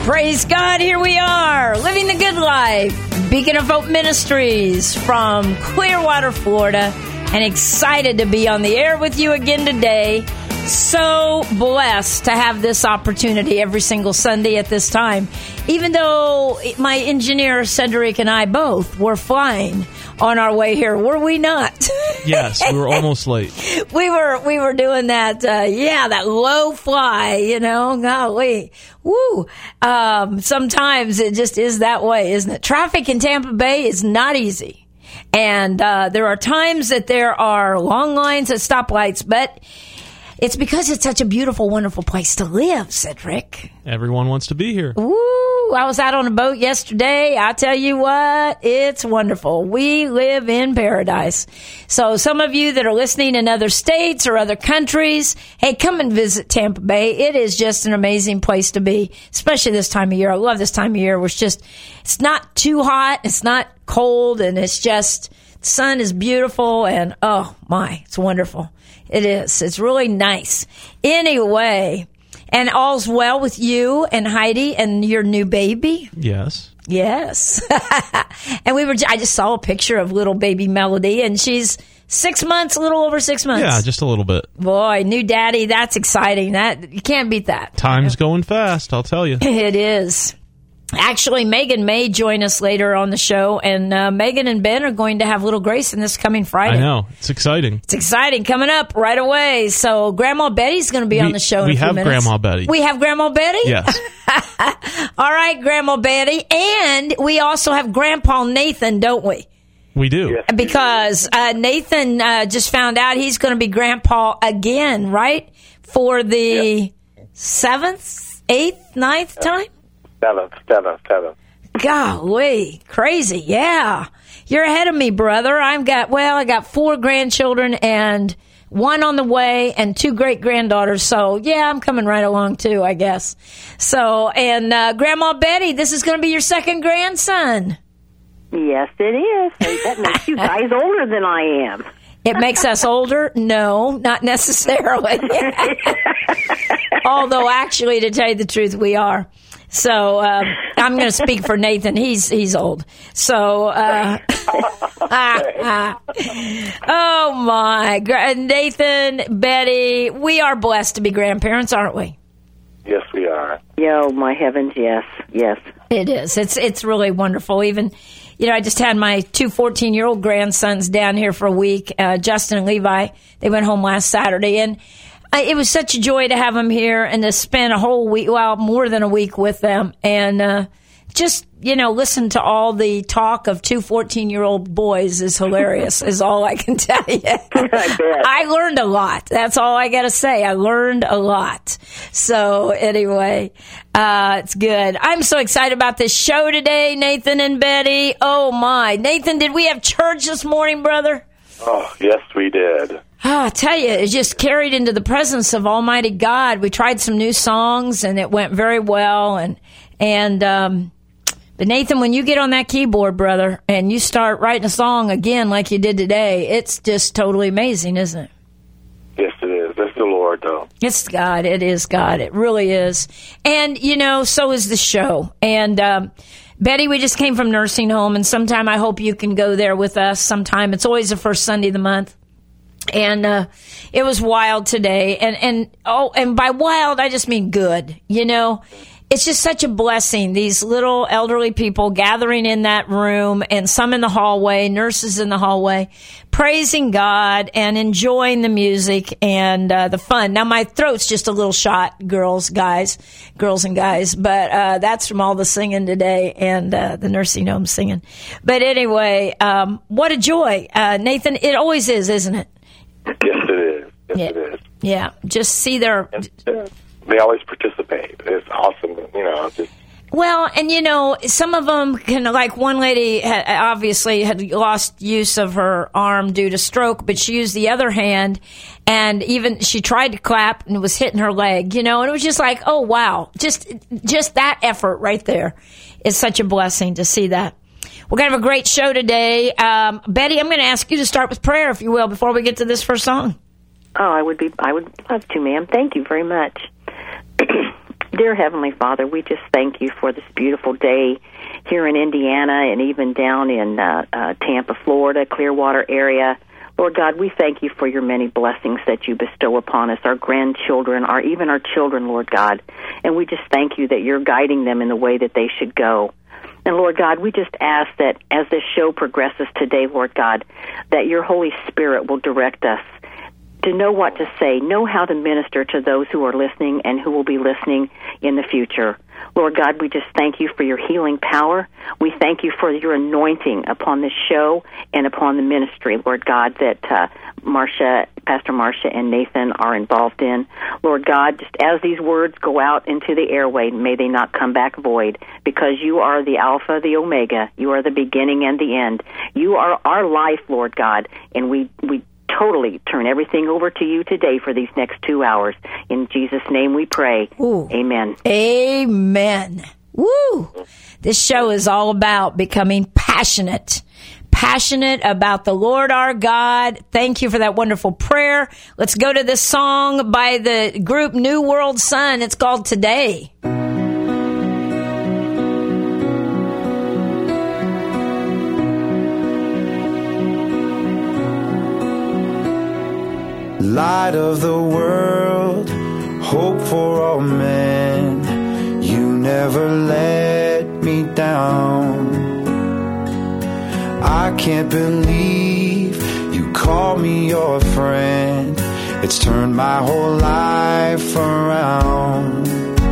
Praise God, here we are, living the good life. Beacon of Hope Ministries from Clearwater, Florida, and excited to be on the air with you again today. So blessed to have this opportunity every single Sunday at this time. Even though my engineer, Cedric, and I both were flying on our way here, were we not? Yes, we were almost late. We were doing that, that low fly, golly. Woo. Sometimes it just is that way, isn't it? Traffic in Tampa Bay is not easy. And there are times that there are long lines at stoplights, but it's because it's such a beautiful, wonderful place to live, Cedric. Everyone wants to be here. Ooh, I was out on a boat yesterday. I tell you what, it's wonderful. We live in paradise. So some of you that are listening in other states or other countries, hey, come and visit Tampa Bay. It is just an amazing place to be, especially this time of year. I love this time of year. It's not too hot. It's not cold. And it's just, the sun is beautiful. And oh my, it's wonderful. It is. It's really nice. Anyway, and all's well with you and Heidi and your new baby? Yes. Yes. And I just saw a picture of little baby Melody, and she's 6 months, a little over 6 months. Yeah, just a little bit. Boy, new daddy, that's exciting. You can't beat that. Time's going fast, I'll tell you. It is. Actually, Megan may join us later on the show, and Megan and Ben are going to have little Grayson this coming Friday. I know. It's exciting. It's exciting. Coming up right away. So Grandma Betty's going to be on the show in a few minutes. We have Grandma Betty. We have Grandma Betty? Yes. All right, Grandma Betty. And we also have Grandpa Nathan, don't we? We do. Yes. Because Nathan just found out he's going to be Grandpa again, right? For the 7th, 8th, 9th time? Seventh. Golly, crazy. Yeah. You're ahead of me, brother. I got 4 grandchildren and 1 on the way and 2 great-granddaughters. So, yeah, I'm coming right along, too, I guess. So, and Grandma Betty, this is going to be your 2nd grandson. Yes, it is. That makes you guys older than I am. It makes us older? No, not necessarily. Although, actually, to tell you the truth, we are. So I'm going to speak for Nathan. He's old. So, oh my, Nathan, Betty, we are blessed to be grandparents, aren't we? Yes, we are. Yo, my heavens, yes. It is. It's really wonderful. Even, I just had my 2 14-year-old grandsons down here for a week, Justin and Levi. They went home last Saturday, and it was such a joy to have them here and to spend a whole week, more than a week with them. And just, listen to all the talk of 2 14-year-old boys is hilarious, is all I can tell you. I learned a lot. That's all I got to say. I learned a lot. So anyway, it's good. I'm so excited about this show today, Nathan and Betty. Oh, my. Nathan, did we have church this morning, brother? Oh, yes, we did. Oh, I tell you, it just carried into the presence of Almighty God. We tried some new songs, and it went very well. But Nathan, when you get on that keyboard, brother, and you start writing a song again like you did today, it's just totally amazing, isn't it? Yes, it is. That's the Lord, though. It's God. It is God. It really is. And, so is the show. And Betty, we just came from nursing home, and sometime I hope you can go there with us sometime. It's always the first Sunday of the month. And it was wild today. And by wild, I just mean good. It's just such a blessing. These little elderly people gathering in that room, and some in the hallway, nurses in the hallway, praising God and enjoying the music and the fun. Now, my throat's just a little shot, girls and guys, but that's from all the singing today and the nursing home singing. But anyway, what a joy. Nathan, it always is, isn't it? Yes, it is. It is. Yeah, just see their... They always participate. It's awesome, Well, and some of them can, like one lady obviously had lost use of her arm due to stroke, but she used the other hand, and even she tried to clap and it was hitting her leg, and it was just like, oh wow, just that effort right there is such a blessing to see that. We're going to have a great show today. Betty, I'm going to ask you to start with prayer, if you will, before we get to this first song. Oh, I would love to, ma'am. Thank you very much. Dear Heavenly Father, we just thank you for this beautiful day here in Indiana and even down in Tampa, Florida, Clearwater area. Lord God, we thank you for your many blessings that you bestow upon us, our grandchildren, even our children, Lord God. And we just thank you that you're guiding them in the way that they should go. And Lord God, we just ask that as this show progresses today, Lord God, that your Holy Spirit will direct us to know what to say, know how to minister to those who are listening and who will be listening in the future. Lord God, we just thank you for your healing power. We thank you for your anointing upon this show and upon the ministry, Lord God, that Pastor Marcia and Nathan are involved in. Lord God, just as these words go out into the airway, may they not come back void, because you are the Alpha, the Omega. You are the beginning and the end. You are our life, Lord God, and we totally turn everything over to you today for these next 2 hours. In Jesus' name we pray. Ooh. Amen. Amen. Woo! This show is all about becoming passionate about the Lord our God. Thank you for that wonderful prayer. Let's go to this song by the group New World Sun. It's called Today. Light of the world, hope for all men, you never let me down. I can't believe you call me your friend, it's turned my whole life around.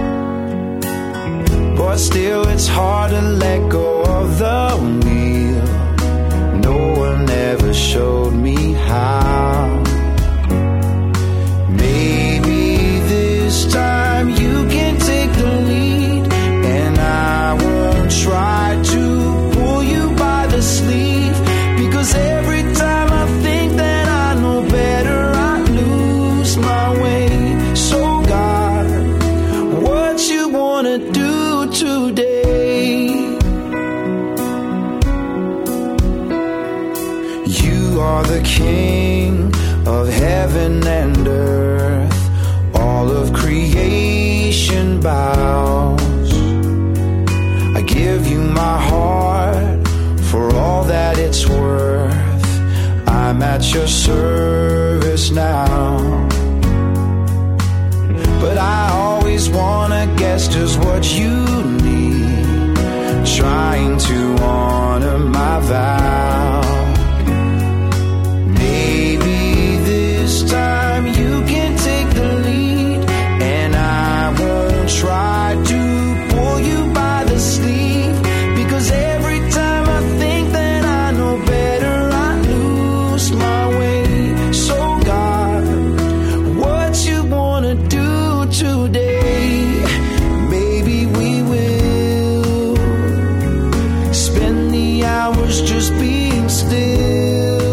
But still it's hard to let go of the wheel, no one ever showed me how. This time you can take the lead, and I won't try to pull you by the sleeve, because every time I think that I know better, I lose my way. So God, what you wanna do today? You are the King of heaven and earth, all of creation bows. I give you my heart for all that it's worth. I'm at your service now. But I always wanna guess just what you need, trying to honor my vow. Maybe this time you can take the lead, and I won't try to pull you by the sleeve, because every time I think that I know better, I lose my way. So God, what you wanna do today? Maybe we will spend the hours just being still.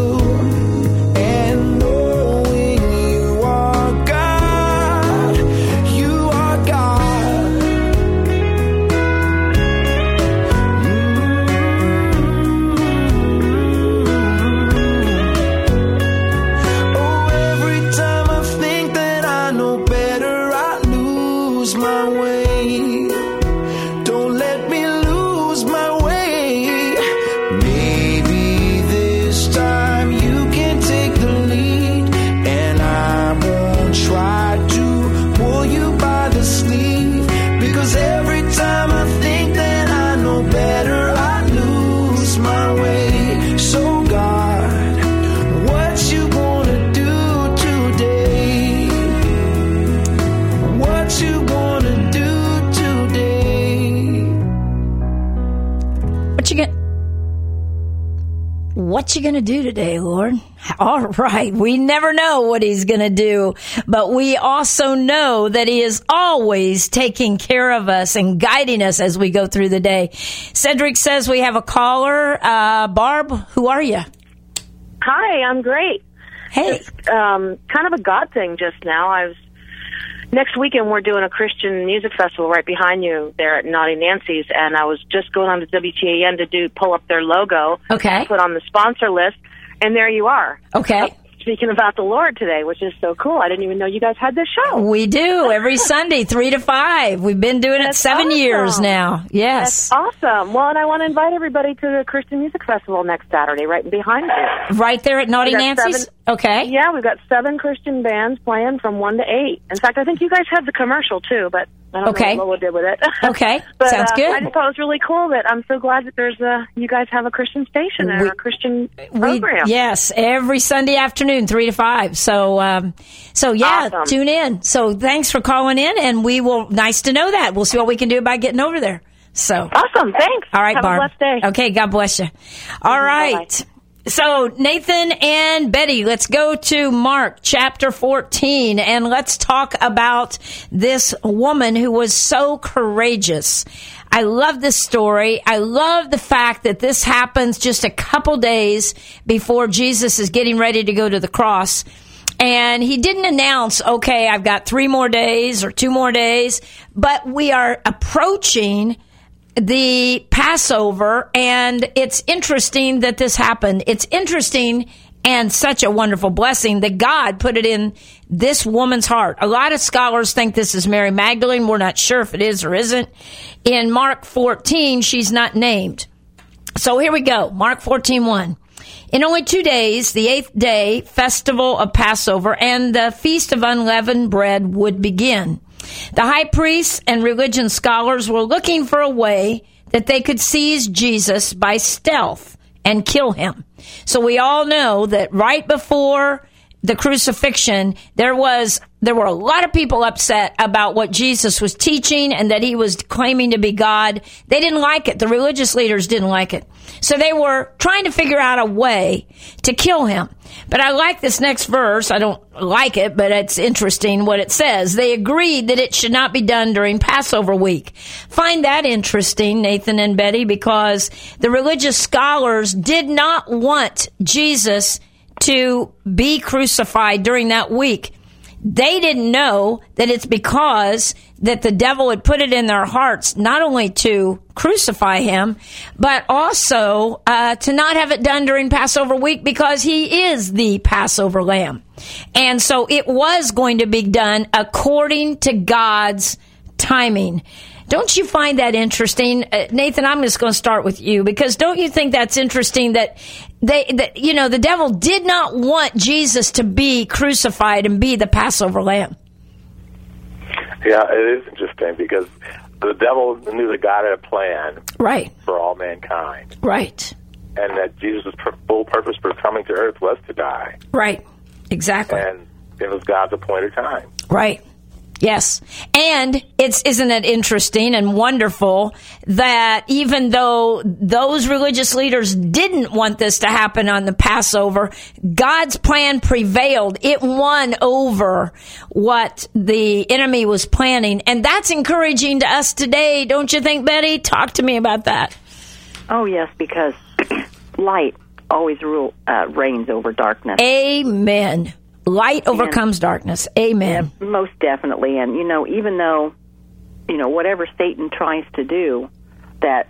What you gonna do today, Lord? All right, we never know what he's gonna do, but we also know that he is always taking care of us and guiding us as we go through the day. Cedric says we have a caller. Barb, who are you? Hi, I'm great. Hey. It's kind of a God thing just now. Next weekend, we're doing a Christian music festival right behind you there at Naughty Nancy's, and I was just going on to WTAN to pull up their logo, okay, put on the sponsor list, and there you are. Okay. speaking about the Lord today, which is so cool. I didn't even know you guys had this show. We do every Sunday, 3 to 5. We've been doing it 7 years now. Yes. That's awesome. Well, and I want to invite everybody to the Christian Music Festival next Saturday, right behind you. Right there at Naughty We got Nancy's? 7 Okay. Yeah, we've got 7 Christian bands playing from 1 to 8. In fact, I think you guys have the commercial, too, but I don't know what Lola did with it. Okay. But, Sounds good. I just thought it was really cool that I'm so glad that there's you guys have a Christian station and a Christian program. Yes, every Sunday afternoon, 3 to 5. So yeah, Awesome. Tune in. So thanks for calling in, and nice to know that. We'll see what we can do about getting over there. So Awesome. Thanks. all right, have Barb. a blessed day. Okay, God bless you. All right. Bye-bye. So, Nathan and Betty, let's go to Mark chapter 14, and let's talk about this woman who was so courageous. I love this story. I love the fact that this happens just a couple days before Jesus is getting ready to go to the cross. And he didn't announce, okay, I've got 3 more days or 2 more days, but we are approaching the Passover, and it's interesting that this happened. It's interesting and such a wonderful blessing that God put it in this woman's heart. A lot of scholars think this is Mary Magdalene. We're not sure if it is or isn't. In Mark 14, she's not named. So here we go. Mark 14:1. In only 2 days, the 8th day festival of Passover and the feast of unleavened bread would begin. The high priests and religion scholars were looking for a way that they could seize Jesus by stealth and kill him. So we all know that right before the crucifixion, there were a lot of people upset about what Jesus was teaching and that he was claiming to be God. They didn't like it. The religious leaders didn't like it. So they were trying to figure out a way to kill him. But I like this next verse. I don't like it, but it's interesting what it says. They agreed that it should not be done during Passover week. Find that interesting, Nathan and Betty, because the religious scholars did not want Jesus to be crucified during that week. They didn't know that it's because that the devil had put it in their hearts not only to crucify him, but also to not have it done during Passover week because he is the Passover lamb. And so it was going to be done according to God's timing. Don't you find that interesting? Nathan, I'm just going to start with you, because don't you think that's interesting that the devil did not want Jesus to be crucified and be the Passover lamb? Yeah, it is interesting because the devil knew that God had a plan for all mankind. Right. And that Jesus' full purpose for coming to earth was to die. Right. Exactly. And it was God's appointed time. Right. Yes. And isn't it interesting and wonderful that even though those religious leaders didn't want this to happen on the Passover, God's plan prevailed. It won over what the enemy was planning. And that's encouraging to us today, don't you think, Betty? Talk to me about that. Oh, yes, because light always reigns over darkness. Amen. Light overcomes darkness. Amen. Yeah, most definitely. And, even though, whatever Satan tries to do, that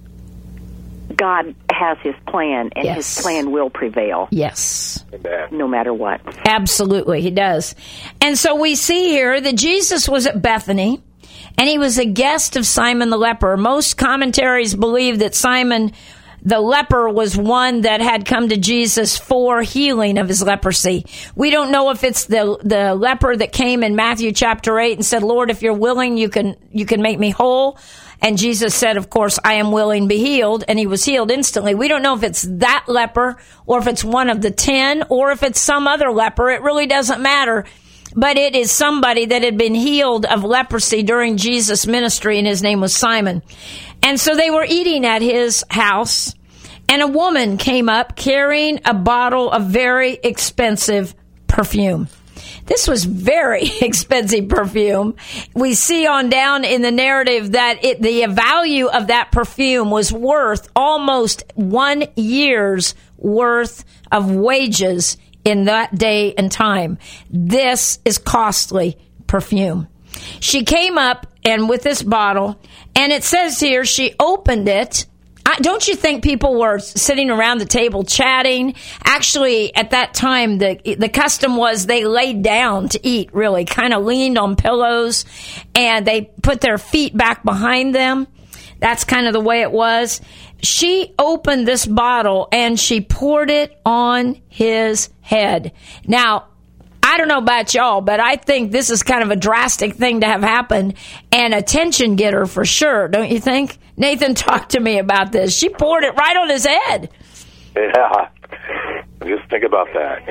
God has his plan, and his plan will prevail. Yes. No matter what. Absolutely, he does. And so we see here that Jesus was at Bethany, and he was a guest of Simon the leper. Most commentaries believe that Simon the leper was one that had come to Jesus for healing of his leprosy. We don't know if it's the leper that came in Matthew chapter 8 and said, Lord, if you're willing, you can make me whole. And Jesus said, of course, I am willing, be healed. And he was healed instantly. We don't know if it's that leper or if it's one of the 10 or if it's some other leper. It really doesn't matter. But it is somebody that had been healed of leprosy during Jesus' ministry, and his name was Simon. And so they were eating at his house, and a woman came up carrying a bottle of very expensive perfume. This was very expensive perfume. We see on down in the narrative that the value of that perfume was worth almost 1 year's worth of wages in that day and time. This is costly perfume. She came up and with this bottle, and it says here she opened it Don't you think people were sitting around the table chatting? Actually, at that time, the custom was they laid down to eat, really, kind of leaned on pillows, and they put their feet back behind them. That's kind of the way it was. She opened this bottle, and she poured it on his head. Now, I don't know about y'all, but I think this is kind of a drastic thing to have happen and attention getter for sure, don't you think? Nathan, talk to me about this. She poured it right on his head. Yeah. Just think about that,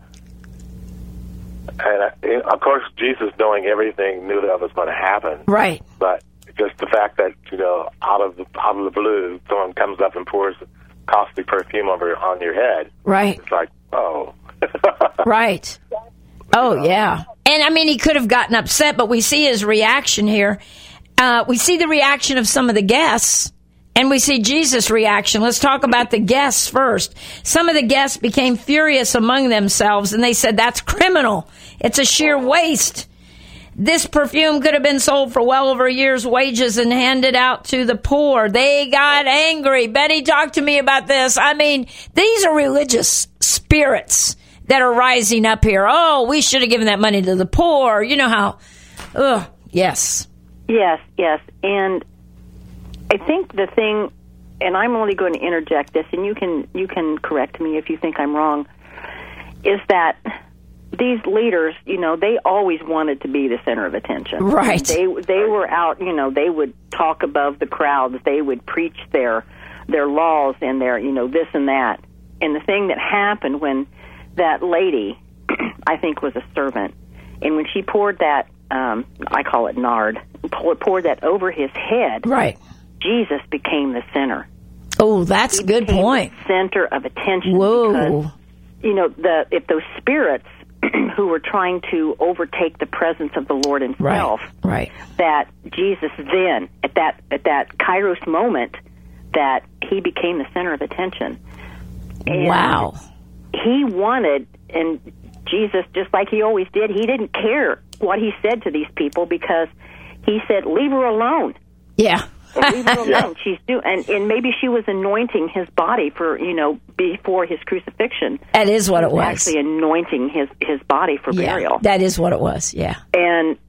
And, of course, Jesus, knowing everything, knew that was going to happen. Right. But just the fact that, out of the blue, someone comes up and pours costly perfume on your head. Right. It's like, oh. Right. Oh, yeah. And, he could have gotten upset, but we see his reaction here. We see the reaction of some of the guests, and we see Jesus' reaction. Let's talk about the guests first. Some of the guests became furious among themselves, and they said, that's criminal. It's a sheer waste. This perfume could have been sold for well over a year's wages and handed out to the poor. They got angry. Betty, talk to me about this. These are religious spirits that are rising up here. Oh, we should have given that money to the poor. You know how. Yes. Yes. And I think the thing, and I'm only going to interject this, and you can correct me if you think I'm wrong, is that these leaders, they always wanted to be the center of attention. Right. They were out, they would talk above the crowds. They would preach their laws and their, this and that. And the thing that happened when that lady, I think, was a servant, and when she poured that, I call it nard, poured that over his head, right, Jesus became the center. Oh, that's a good point. The center of attention. Whoa. Because, if those spirits who were trying to overtake the presence of the Lord himself, right, that Jesus then, at that Kairos moment, that he became the center of attention. And wow. He wanted, and Jesus, just like he always did, he didn't care what he said to these people, because he said, leave her alone. Yeah. Leave her alone. She's and maybe she was anointing his body for, before his crucifixion. That is what it was. Actually anointing his body for burial. That is what it was, yeah. And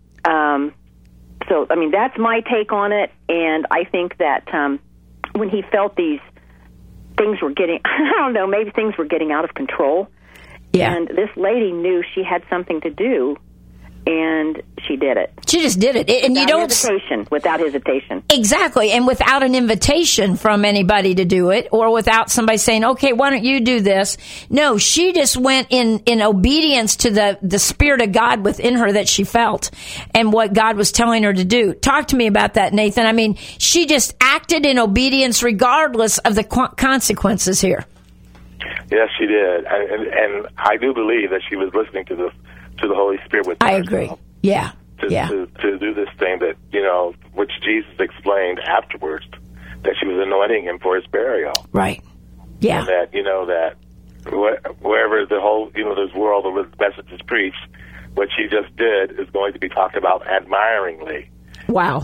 so, that's my take on it, and I think that when he felt these things were getting, I don't know, maybe things were getting out of control. Yeah. And this lady knew she had something to do, and she did it. She just did it. And without hesitation. Exactly. And without an invitation from anybody to do it, or without somebody saying, okay, why don't you do this? No, she just went in obedience to the Spirit of God within her that she felt and what God was telling her to do. Talk to me about that, Nathan. She just acted in obedience regardless of the consequences here. Yes, she did. And I do believe that she was listening to the Holy Spirit with I agree. Yeah. To do this thing that, which Jesus explained afterwards, that she was anointing him for his burial. Right. Yeah. And that, that wherever the whole, this world of the message is preached, what she just did is going to be talked about admiringly. Wow.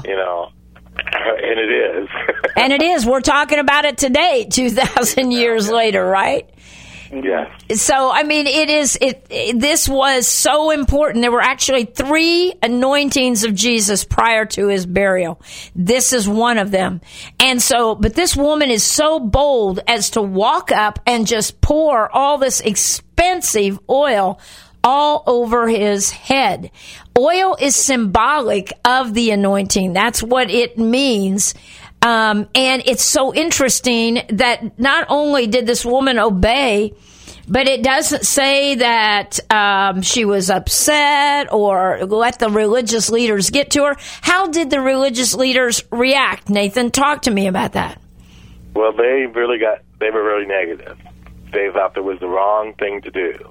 And it is. And it is. We're talking about it today, 2,000 years later, right? Yes. So, this was so important. There were actually 3 anointings of Jesus prior to his burial. This is one of them. And so, but this woman is so bold as to walk up and just pour all this expensive oil all over his head. Oil is symbolic of the anointing. That's what it means. And it's so interesting that not only did this woman obey, but it doesn't say that she was upset or let the religious leaders get to her. How did the religious leaders react? Nathan, talk to me about that. Well, they were really negative. They thought that was the wrong thing to do.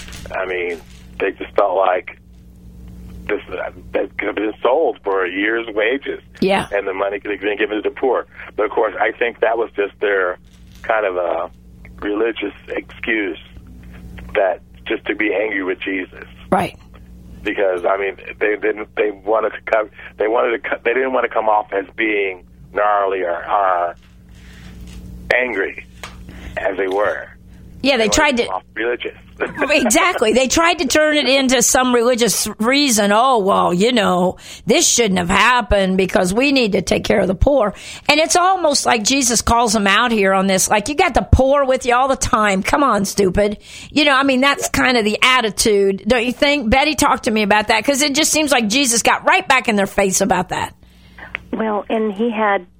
They just felt like this that could have been sold for a year's wages. Yeah. And the money could have been given to the poor. But, of course, I think that was just their kind of a religious excuse, that just to be angry with Jesus. Right. Because, they didn't want to come off as being gnarly or angry as they were. Yeah, they tried to... Off religious. Exactly. They tried to turn it into some religious reason. Oh, well, you know, this shouldn't have happened because we need to take care of the poor. And it's almost like Jesus calls them out here on this. Like, you got the poor with you all the time. Come on, stupid. You know, I mean, that's kind of the attitude, don't you think? Betty, talk to me about that, because it just seems like Jesus got right back in their face about that. Well, and he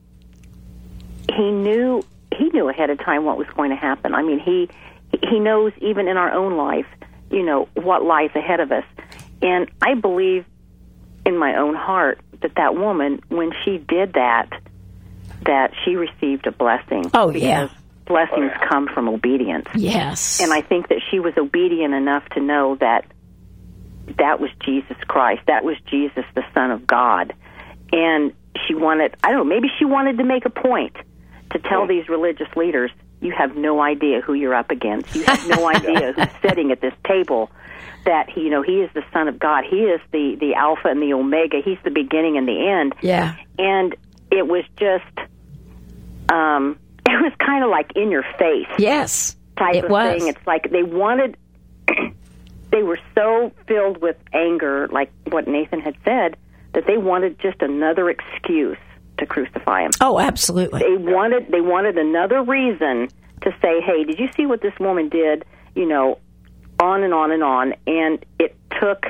knew ahead of time what was going to happen. I mean, he knows even in our own life, you know, what lies ahead of us. And I believe in my own heart that woman, when she did that she received a blessing. Oh, yeah. Because blessings come from obedience. Yes. And I think that she was obedient enough to know that was Jesus Christ. That was Jesus, the Son of God. And she wanted, I don't know, maybe she wanted to make a point to tell these religious leaders, you have no idea who you're up against. You have no idea who's sitting at this table, that he is the Son of God. He is the Alpha and the Omega. He's the beginning and the end. Yeah. And it was just, it was kind of like in your face. Yes. Type of thing. It's like they wanted, they were so filled with anger, like what Nathan had said, that they wanted just another excuse to crucify him. Oh, absolutely. They wanted another reason to say, hey, did you see what this woman did? You know, on and on and on. And it took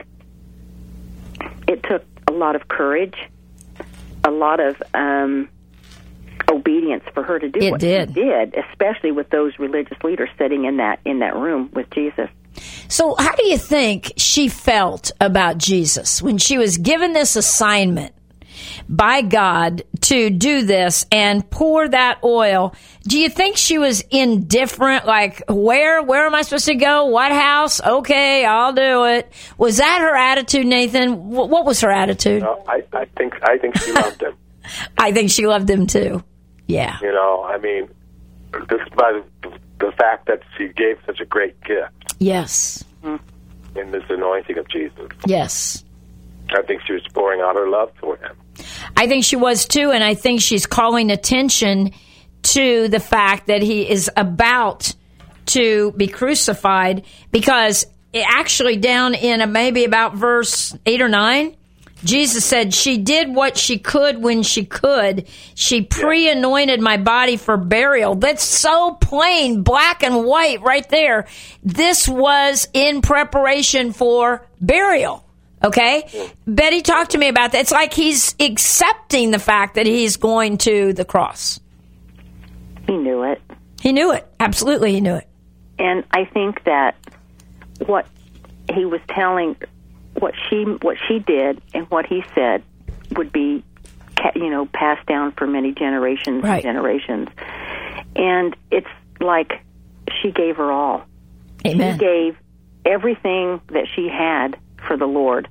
a lot of courage, a lot of obedience for her to do what she did, especially with those religious leaders sitting in that room with Jesus. So how do you think she felt about Jesus when she was given this assignment by God to do this and pour that oil? Do you think she was indifferent? Like, where am I supposed to go? What house? Okay, I'll do it. Was that her attitude, Nathan? What was her attitude? No, I think she loved him. I think she loved him too. Yeah. You know, I mean, just by the fact that she gave such a great gift. Yes. In this anointing of Jesus. Yes. I think she was pouring out her love for him. I think she was too, and I think she's calling attention to the fact that he is about to be crucified, because actually down in maybe about verse 8 or 9, Jesus said, she did what she could when she could. She pre-anointed my body for burial. That's so plain, black and white right there. This was in preparation for burial. Okay? Betty, talk to me about that. It's like he's accepting the fact that he's going to the cross. He knew it. He knew it. Absolutely, he knew it. And I think that what he was telling, what she did and what he said would be, passed down for many generations and generations. And it's like she gave her all. Amen. She gave everything that she had for the Lord.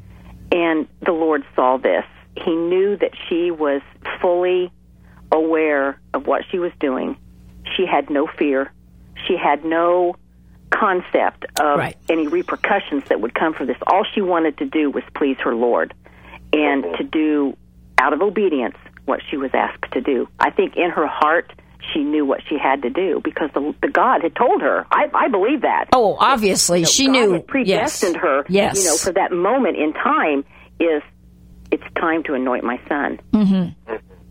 And the Lord saw this. He knew that she was fully aware of what she was doing. She had no fear. She had no concept of any repercussions that would come for this. All she wanted to do was please her Lord and to do, out of obedience, what she was asked to do. I think in her heart, she knew what she had to do because the God had told her. I believe that. Oh, obviously, she God knew. Had predestined her. Yes. For that moment in time it's time to anoint my son. Mm-hmm.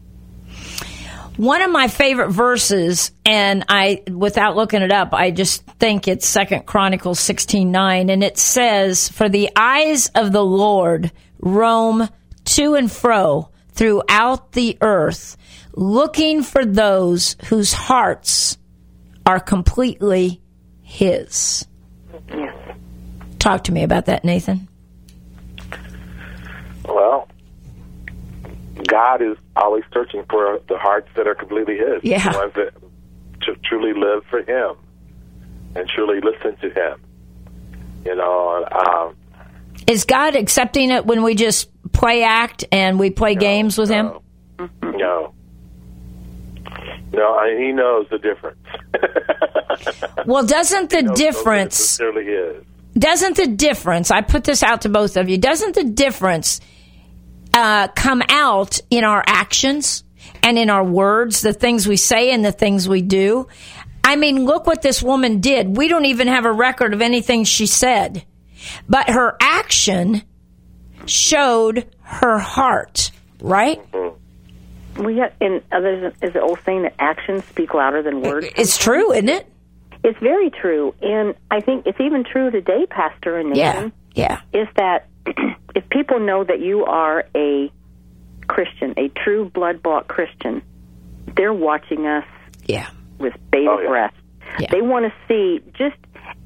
One of my favorite verses, and without looking it up, I just think it's 2 Chronicles 16:9, and it says, "For the eyes of the Lord roam to and fro throughout the earth, looking for those whose hearts are completely His." Yes. Talk to me about that, Nathan. Well, God is always searching for the hearts that are completely His. Yeah. The ones that truly live for Him and truly listen to Him. Is God accepting it when we just play act and we play games with Him? No. No, He knows the difference. Well, doesn't the difference... Doesn't the difference, I put this out to both of you, doesn't the difference come out in our actions? and in our words, the things we say and the things we do. I mean, look what this woman did. We don't even have a record of anything she said, but her action showed her heart, right? Well, yeah, and there's the old saying that actions speak louder than words. It's true, isn't it? It's very true, and I think it's even true today, Pastor and Nathan. Yeah. Is that if people know that you are a Christian, a true blood-bought Christian, they're watching us with bated breath. Yeah. They want to see just,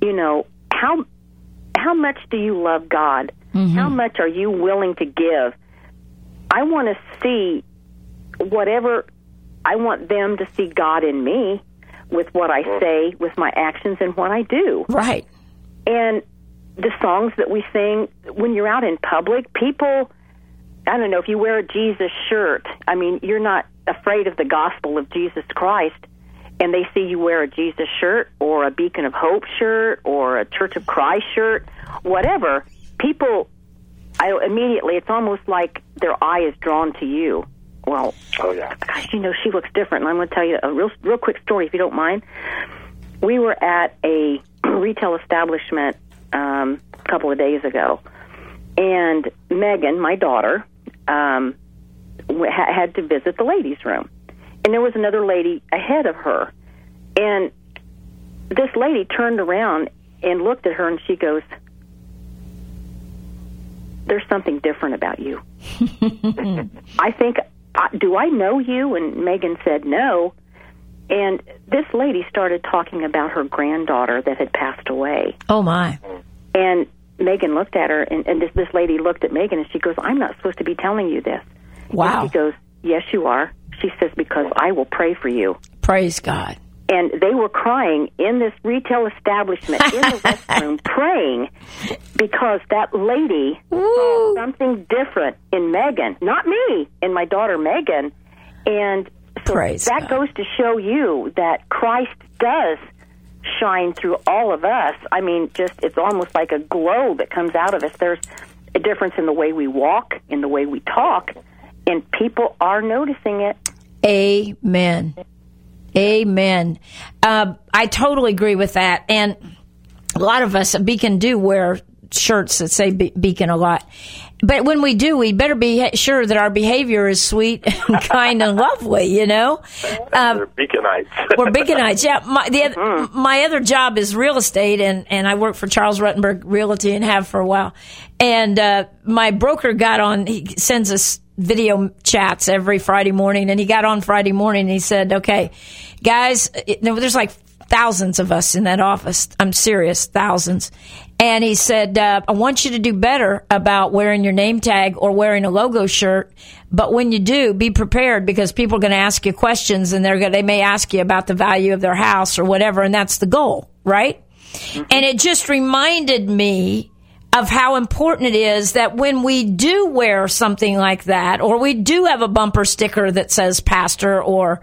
how much do you love God? Mm-hmm. How much are you willing to give? I want to see whatever, I want them to see God in me with what I say, with my actions, and what I do. Right. And the songs that we sing, when you're out in public, people, I don't know, if you wear a Jesus shirt, I mean, you're not afraid of the gospel of Jesus Christ, and they see you wear a Jesus shirt or a Beacon of Hope shirt or a Church of Christ shirt, whatever, people, immediately, it's almost like their eye is drawn to you. Well, gosh, she looks different. And I'm going to tell you a real quick story, if you don't mind. We were at a retail establishment a couple of days ago, and Megan, my daughter, had to visit the ladies' room. And there was another lady ahead of her. And this lady turned around and looked at her, and she goes, "There's something different about you." I think, do I know you? And Megan said no. And this lady started talking about her granddaughter that had passed away. Oh, my. And Megan looked at her, and this lady looked at Megan, and she goes, "I'm not supposed to be telling you this." Wow. And she goes, "Yes, you are." She says, "Because I will pray for you." Praise God. And they were crying in this retail establishment, in the restroom, praying because that lady saw something different in Megan, not me, in my daughter Megan. And so Praise that God. goes to show you that Christ does shine through all of us. I mean, it's almost like a glow that comes out of us. There's a difference in the way we walk, in the way we talk, and people are noticing it. Amen. Amen. I totally agree with that. And a lot of us at Beacon do wear shirts that say Beacon a lot. But when we do, we better be sure that our behavior is sweet and kind and lovely, We're Beaconites. We're Beaconites, yeah. My other job is real estate, and I work for Charles Ruttenberg Realty and have for a while. And my broker got on, he sends us video chats every Friday morning, and he got on Friday morning and he said, "Okay, guys, there's like thousands of us in that office. I'm serious, thousands." And he said, "I want you to do better about wearing your name tag or wearing a logo shirt. But when you do, be prepared, because people are going to ask you questions, and they may ask you about the value of their house or whatever. And that's the goal, right?" Mm-hmm. And it just reminded me of how important it is that when we do wear something like that, or we do have a bumper sticker that says pastor or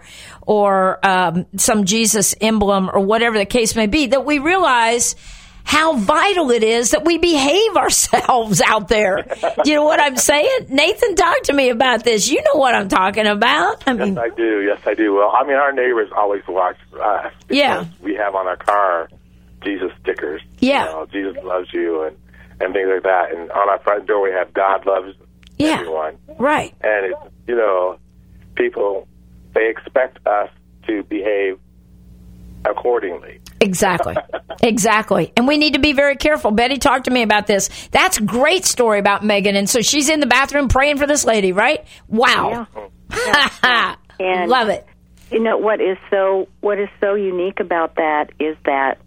some Jesus emblem or whatever the case may be, that we realize how vital it is that we behave ourselves out there. You know what I'm saying? Nathan, talk to me about this. You know what I'm talking about. Yes, I do. Yes, I do. Well, I mean, our neighbors always watch us. Yeah. We have on our car Jesus stickers. Yeah. Jesus loves you and things like that. And on our front door, we have God loves everyone. Right. And, people, they expect us to behave accordingly. Exactly. Exactly. And we need to be very careful. Betty, talk to me about this. That's a great story about Megan. And so she's in the bathroom praying for this lady, right? Wow. Yeah. And love it. You know, what is so unique about that is that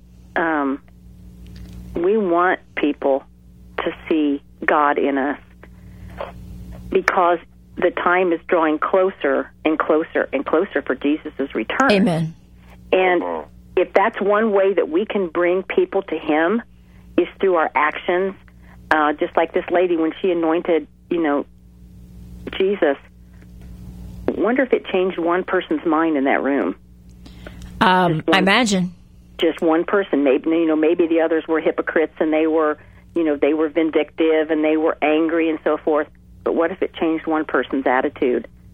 we want people to see God in us, because the time is drawing closer and closer and closer for Jesus' return. Amen. And if that's one way that we can bring people to Him, is through our actions, just like this lady when she anointed, Jesus. I wonder if it changed one person's mind in that room. I imagine. Just one person. Maybe the others were hypocrites and they were vindictive and they were angry and so forth. But what if it changed one person's attitude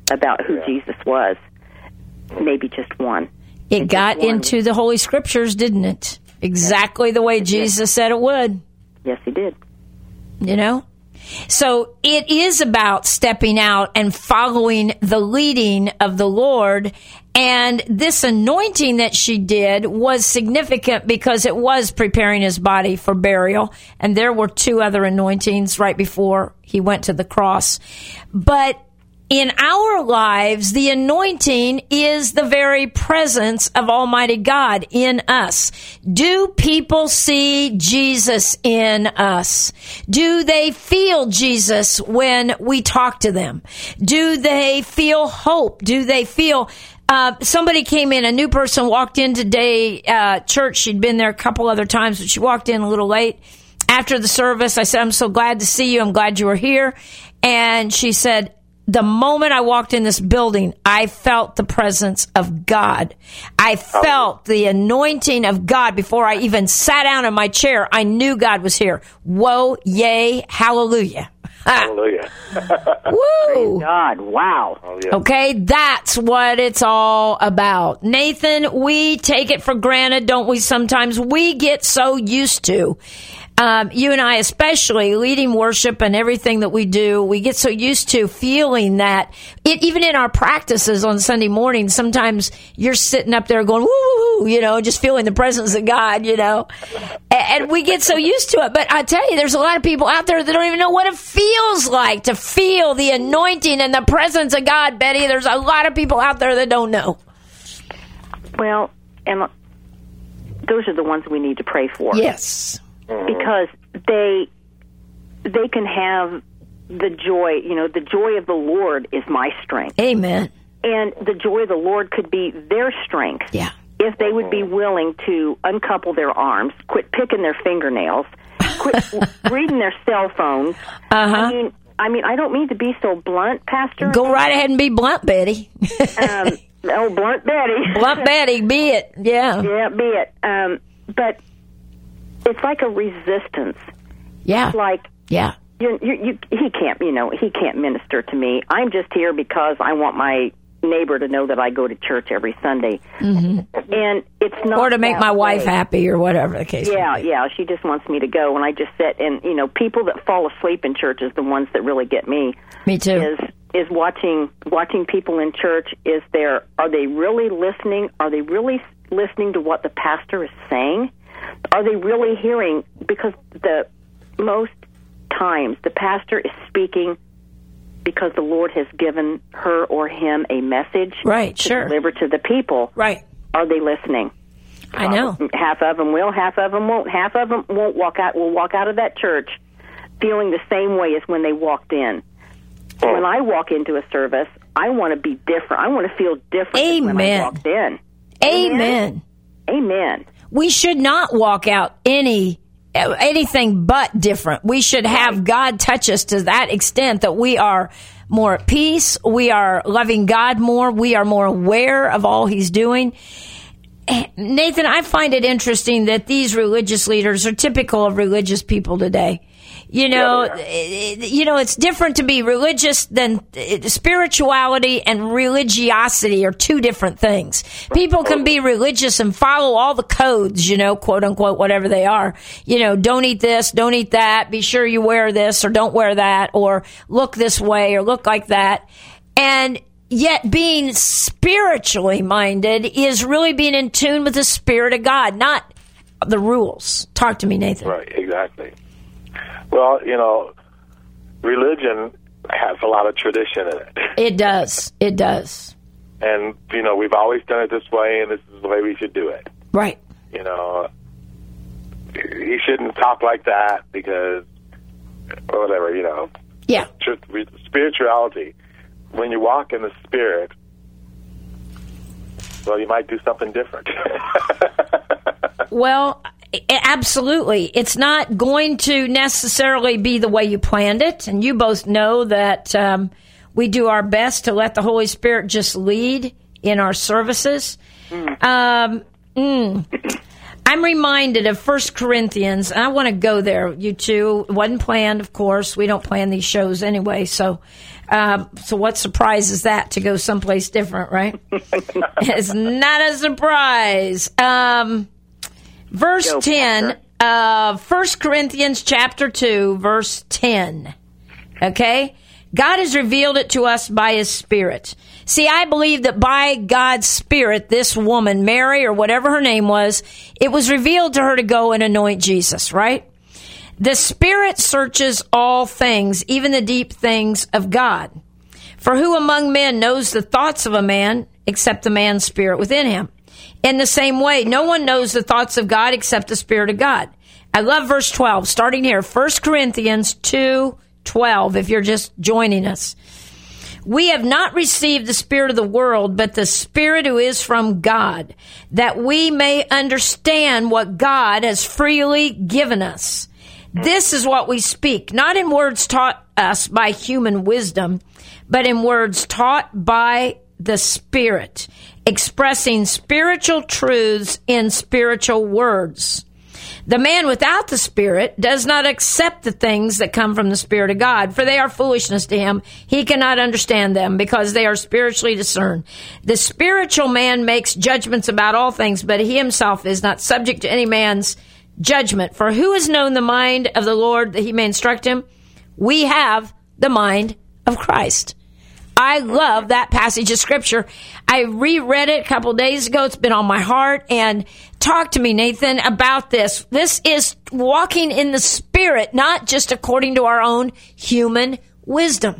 about who Jesus was. Maybe just one. It got into the Holy Scriptures, didn't it? Exactly the way Jesus said it would. Yes, he did. You know? So it is about stepping out and following the leading of the Lord. And this anointing that she did was significant because it was preparing his body for burial. And there were 2 other anointings right before he went to the cross. But in our lives, the anointing is the very presence of Almighty God in us. Do people see Jesus in us? Do they feel Jesus when we talk to them? Do they feel hope? Do they feel... somebody came in, a new person walked in today, church. She'd been there a couple other times, but she walked in a little late. After the service, I said, I'm so glad to see you. I'm glad you were here. And she said, the moment I walked in this building, I felt the presence of God. I felt the anointing of God before I even sat down in my chair. I knew God was here. Whoa, yay, hallelujah. Hallelujah. Woo! God, wow. Oh, yeah. Okay, that's what it's all about. Nathan, we take it for granted, don't we? Sometimes we get so used to, you and I especially, leading worship and everything that we do, we get so used to feeling that, even in our practices on Sunday morning, sometimes you're sitting up there going, woo, woo, woo, you know, just feeling the presence of God, you know, and we get so used to it. But I tell you, there's a lot of people out there that don't even know what it feels like to feel the anointing and the presence of God, Betty. There's a lot of people out there that don't know. Well, Emma, those are the ones we need to pray for. Yes. Because they can have the joy, you know, the joy of the Lord is my strength. Amen. And the joy of the Lord could be their strength. Yeah. If they would be willing to uncouple their arms, quit picking their fingernails, quit reading their cell phones. Uh-huh. I mean, I don't mean to be so blunt, Pastor. Go right ahead and be blunt, Betty. Blunt Betty. Blunt Betty, be it. Yeah. Yeah, be it. But it's like a resistance. Yeah. It's like, yeah. He can't minister to me. I'm just here because I want my neighbor to know that I go to church every Sunday. Mm-hmm. And it's not, or to make my wife happy, or whatever the case. Yeah, yeah. She just wants me to go, and I just sit. And people that fall asleep in church is the ones that really get me. Me too. Is watching people in church. Are they really listening? Are they really listening to what the pastor is saying? Are they really hearing? Because the most times the pastor is speaking because the Lord has given her or him a message, right? To sure. deliver to the people, right? Are they listening? I know. Half of them will, half of them won't. Half of them won't walk out. Will walk out of that church feeling the same way as when they walked in. When I walk into a service, I want to be different. I want to feel different than when I walked in. Amen. Amen. We should not walk out anything but different. We should have God touch us to that extent that we are more at peace. We are loving God more. We are more aware of all He's doing. Nathan, I find it interesting that these religious leaders are typical of religious people today. It's different to be religious than spirituality and religiosity are two different things. People can be religious and follow all the codes, quote unquote, whatever they are. Don't eat this, don't eat that, be sure you wear this or don't wear that, or look this way or look like that. And yet being spiritually minded is really being in tune with the Spirit of God, not the rules. Talk to me, Nathan. Right, exactly. Well, religion has a lot of tradition in it. It does. It does. And, we've always done it this way, and this is the way we should do it. Right. He shouldn't talk like that because, or whatever, Yeah. Spirituality. When you walk in the Spirit, well, you might do something different. Well, absolutely. It's not going to necessarily be the way you planned it. And you both know that we do our best to let the Holy Spirit just lead in our services. I'm reminded of 1 Corinthians, and I want to go there, you two. It wasn't planned, of course. We don't plan these shows anyway. So So what surprise is that to go someplace different, right? It's not a surprise. Verse 10, 1 Corinthians chapter 2, verse 10. Okay? God has revealed it to us by His Spirit. See, I believe that by God's Spirit, this woman, Mary, or whatever her name was, it was revealed to her to go and anoint Jesus, right? The Spirit searches all things, even the deep things of God. For who among men knows the thoughts of a man except the man's spirit within him? In the same way, no one knows the thoughts of God except the Spirit of God. I love verse 12, starting here, 1 Corinthians 2:12, if you're just joining us. We have not received the spirit of the world, but the Spirit who is from God, that we may understand what God has freely given us. This is what we speak, not in words taught us by human wisdom, but in words taught by the Spirit, expressing spiritual truths in spiritual words. The man without the Spirit does not accept the things that come from the Spirit of God, for they are foolishness to him. He cannot understand them because they are spiritually discerned. The spiritual man makes judgments about all things, but he himself is not subject to any man's judgment. For who has known the mind of the Lord that he may instruct him? We have the mind of Christ. I love that passage of Scripture. I reread it a couple days ago. It's been on my heart. And talk to me, Nathan, about this. This is walking in the Spirit, not just according to our own human wisdom.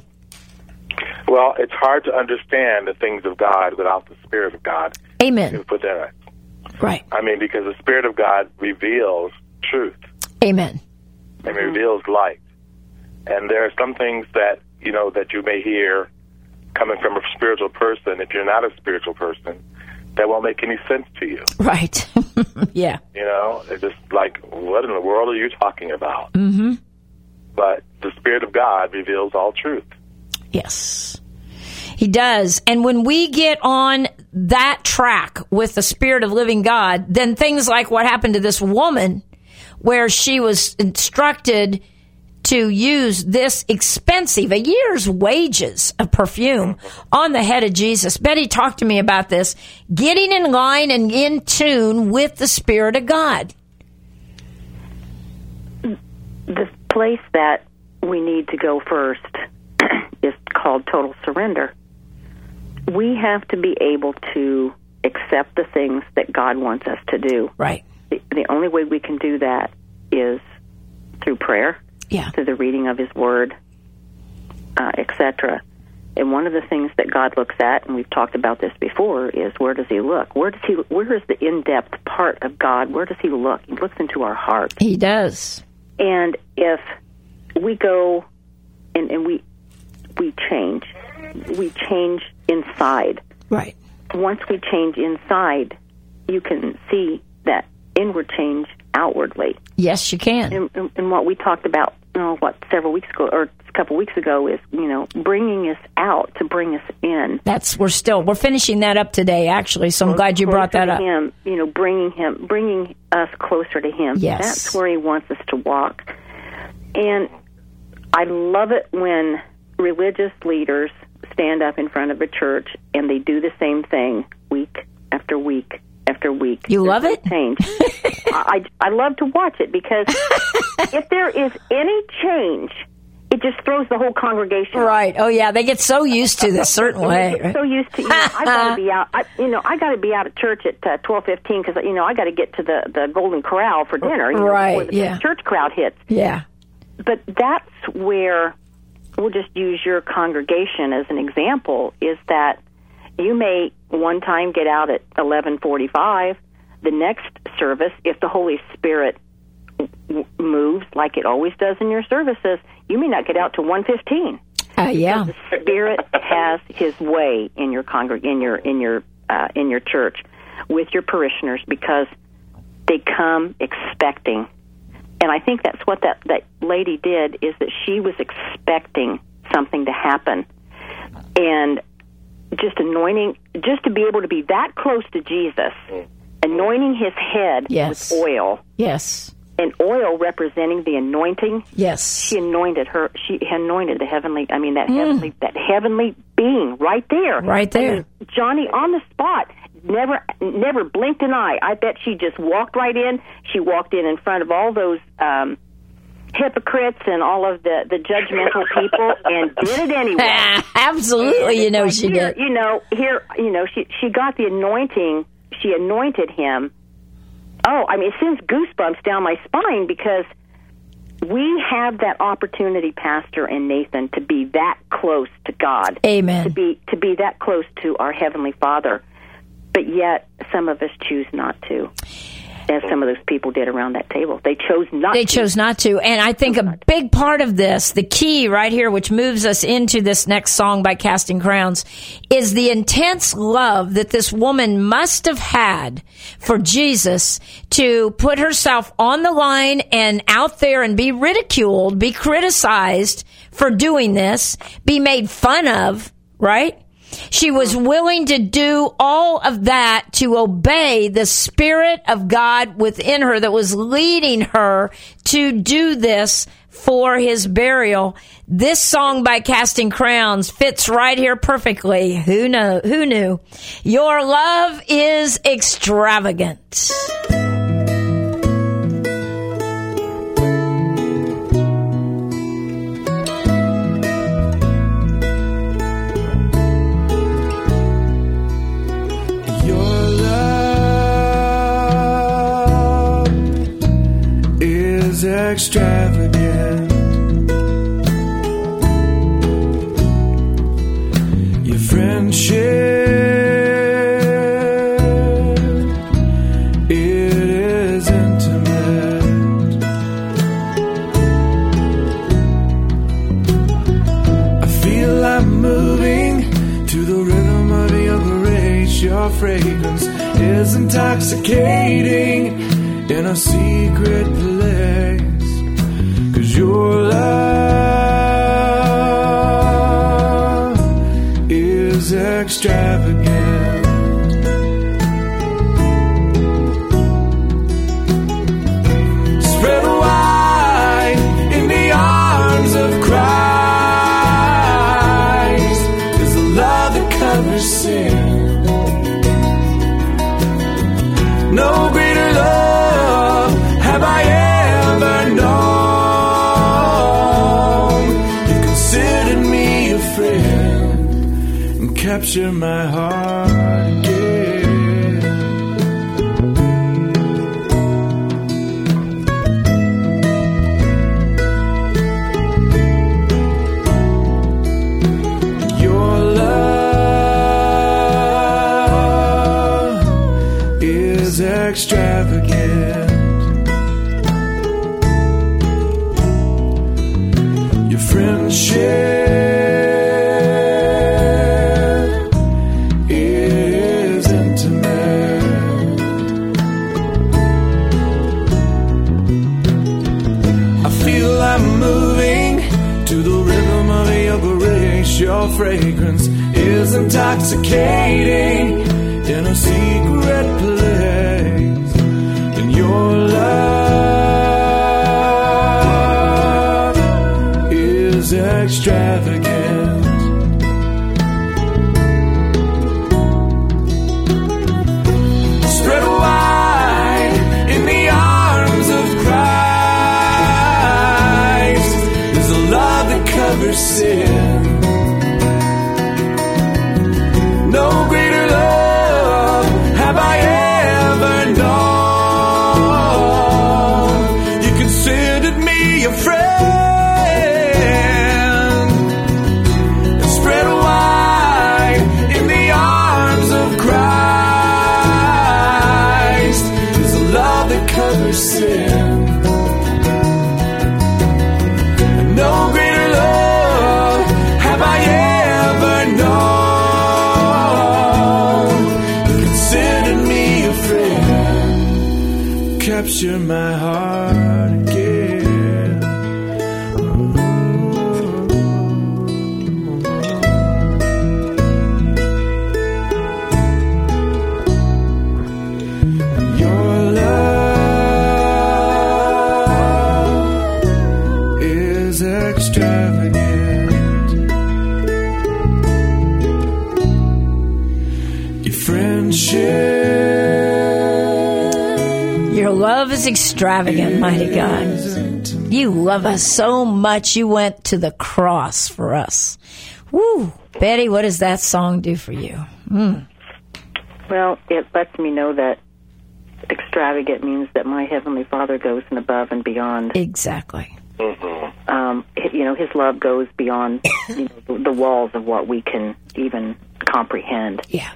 Well, it's hard to understand the things of God without the Spirit of God. Amen. Within us. Right. I mean, because the Spirit of God reveals truth. Amen. And reveals light. And there are some things that, you know, that you may hear coming from a spiritual person, if you're not a spiritual person, that won't make any sense to you. Right. Yeah. You know, it's just like, what in the world are you talking about? Mm-hmm. But the Spirit of God reveals all truth. Yes. He does. And when we get on that track with the Spirit of living God, then things like what happened to this woman, where she was instructed to use this expensive, a year's wages of perfume on the head of Jesus. Betty, talk to me about this. Getting in line and in tune with the Spirit of God. The place that we need to go first is called total surrender. We have to be able to accept the things that God wants us to do. Right. The only way we can do that is through prayer. Yeah. Through the reading of His Word, etc. And one of the things that God looks at, and we've talked about this before, is where does He look? Where is the in-depth part of God? Where does He look? He looks into our heart. He does. And if we go and we change inside. Right. Once we change inside, you can see that inward change outwardly. Yes, you can. And what we talked about, several weeks ago, or a couple weeks ago, is, bringing us out to bring us in. We're finishing that up today, actually, so I'm glad you brought that up. Him, bringing us closer to Him. Yes. That's where He wants us to walk. And I love it when religious leaders stand up in front of a church and they do the same thing week after week after week. You love it? Change. I love to watch it, because if there is any change, it just throws the whole congregation right. Oh yeah, they get so used to this certain way. Right? So used to, I got to be out. I got to be out at church at 12:15 because I got to get to the Golden Corral for dinner. Right. Before the church crowd hits. Yeah. But that's where we'll just use your congregation as an example. Is that you may one time get out at 11:45. The next service, if the Holy Spirit moves like it always does in your services, you may not get out to 1:15. Yeah. The Spirit has His way in your in your church with your parishioners, because they come expecting. And I think that's what that lady did, is that she was expecting something to happen. And just anointing, just to be able to be that close to Jesus, anointing His head yes. with oil. Yes. an oil representing the anointing. Yes. She anointed her. She anointed the heavenly. I mean, that heavenly being right there. Right there. I mean, Johnny on the spot. Never blinked an eye. I bet she just walked right in. She walked in front of all those hypocrites and all of the judgmental people, and did it anyway. Absolutely, she did. She got the anointing. She anointed him. Oh, I mean, it sends goosebumps down my spine, because we have that opportunity, Pastor and Nathan, to be that close to God. Amen. To be that close to our Heavenly Father. But yet, some of us choose not to, as some of those people did around that table. They chose not to. They chose not to. And I think a big part of this, the key right here, which moves us into this next song by Casting Crowns, is the intense love that this woman must have had for Jesus to put herself on the line and out there and be ridiculed, be criticized for doing this, be made fun of, right? She was willing to do all of that to obey the Spirit of God within her that was leading her to do this for his burial. This song by Casting Crowns fits right here perfectly. Who knew? Your love is extravagant. Extravagant. Your friendship, it is intimate. I feel I'm moving to the rhythm of your grace. Your fragrance is intoxicating in a secret place. 'Cause your love is extravagant. Spread wide in the arms of Christ is the love that covers sin. No greater love have I ever known. You considered me a friend and captured my heart again. Your love is extravagant. Your friendship, it is intimate. I feel I'm moving to the rhythm of your grace. Your fragrance is intoxicating in a secret place. And your love is extravagant. Spread wide in the arms of Christ is a love that covers sin. No greater love have I ever known. You considered me a friend. And spread wide in the arms of Christ is a love that covers sin. And no greater love have I ever known. Capture my heart again. Your love Your love is extravagant, mighty God. You love us so much, you went to the cross for us. Woo! Betty, what does that song do for you? Well, it lets me know that extravagant means that my Heavenly Father goes and above and beyond. Exactly. His love goes beyond the walls of what we can even comprehend. Yeah.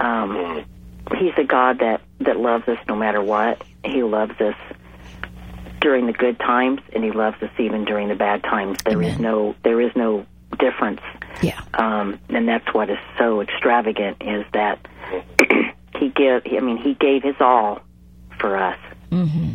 He's a God that loves us no matter what. He loves us during the good times, and He loves us even during the bad times. There is no difference. Yeah. And that's what is so extravagant, is that He gave His all for us. Mm-hmm.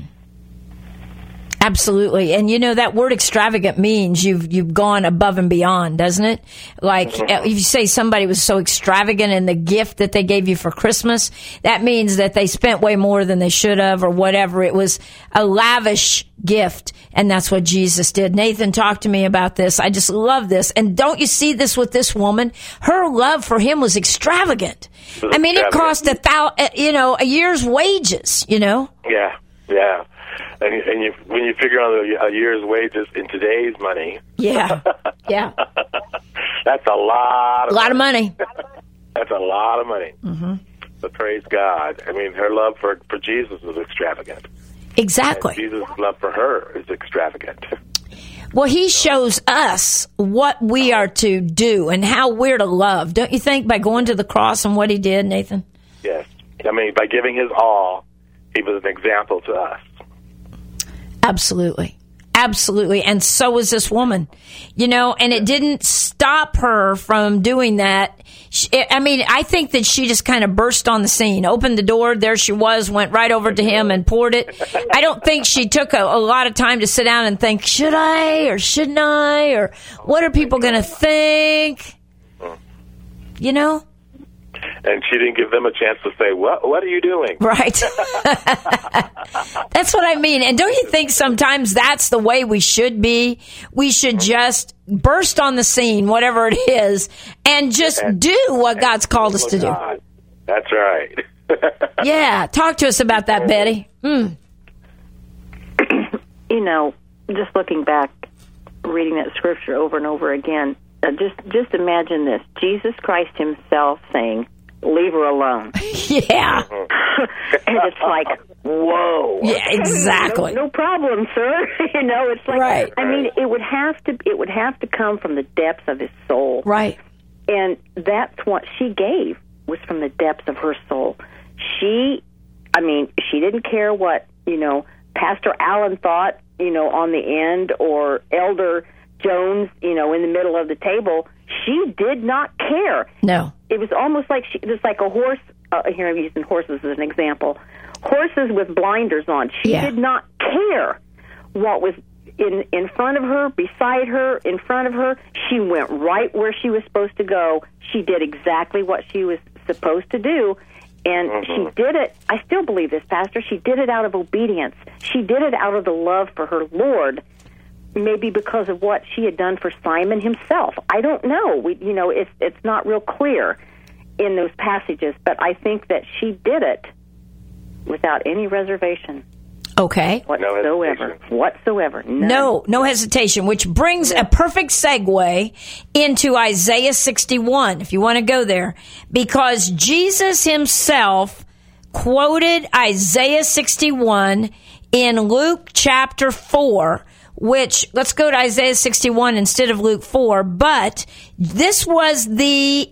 Absolutely. And that word extravagant means you've gone above and beyond, doesn't it? Like if you say somebody was so extravagant in the gift that they gave you for Christmas, that means that they spent way more than they should have or whatever. It was a lavish gift, and that's what Jesus did. Nathan talked to me about this. I just love this. And don't you see this with this woman? Her love for Him was extravagant. I mean, it cost a year's wages, Yeah, yeah. And when you figure out a year's wages in today's money, yeah, that's a lot of money. That's a lot of money. Mm-hmm. But praise God. I mean, her love for Jesus was extravagant. Exactly. And Jesus' love for her is extravagant. Well, He shows us what we are to do and how we're to love. Don't you think, by going to the cross and what He did, Nathan? Yes. I mean, by giving His all, He was an example to us. Absolutely. Absolutely. And so was this woman, and it didn't stop her from doing that. I think that she just kind of burst on the scene, opened the door. There she was, went right over to Him and poured it. I don't think she took a lot of time to sit down and think, should I or shouldn't I? Or what are people going to think? And she didn't give them a chance to say, what are you doing? Right. That's what I mean. And don't you think sometimes that's the way we should be? We should just burst on the scene, whatever it is, and just do what God's called us to do. That's right. Yeah. Talk to us about that, Betty. Just looking back, reading that scripture over and over again, just imagine this. Jesus Christ Himself saying, leave her alone. Yeah. And it's like, whoa. Yeah, exactly. No problem, sir. It's like, right. I mean, it would have to come from the depths of His soul. Right. And that's what she gave, was from the depths of her soul. She didn't care what, Pastor Allen thought, on the end, or Elder Jones, in the middle of the table. She did not care. No. It was almost like just like a horse. Here I'm using horses as an example. Horses with blinders on. She did not care what was in front of her, beside her, in front of her. She went right where she was supposed to go. She did exactly what she was supposed to do. And she did it, I still believe this, Pastor, she did it out of obedience. She did it out of the love for her Lord, maybe because of what she had done for Simon himself. I don't know. It's not real clear in those passages, but I think that she did it without any reservation. Okay. Whatsoever. No hesitation, which brings a perfect segue into Isaiah 61, if you want to go there, because Jesus Himself quoted Isaiah 61 in Luke chapter 4, which, let's go to Isaiah 61 instead of Luke 4, but this was the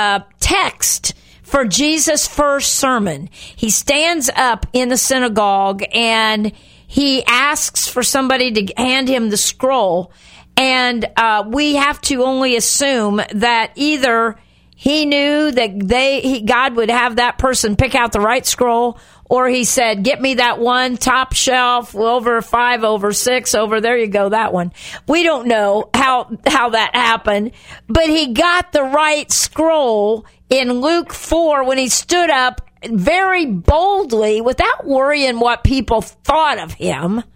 text for Jesus' first sermon. He stands up in the synagogue and he asks for somebody to hand him the scroll. And we have to only assume that either he knew that God would have that person pick out the right scroll, or he said, get me that one top shelf over 5 over 6 over there you go, that one. We don't know how that happened, but he got the right scroll in Luke 4 when he stood up very boldly without worrying what people thought of him.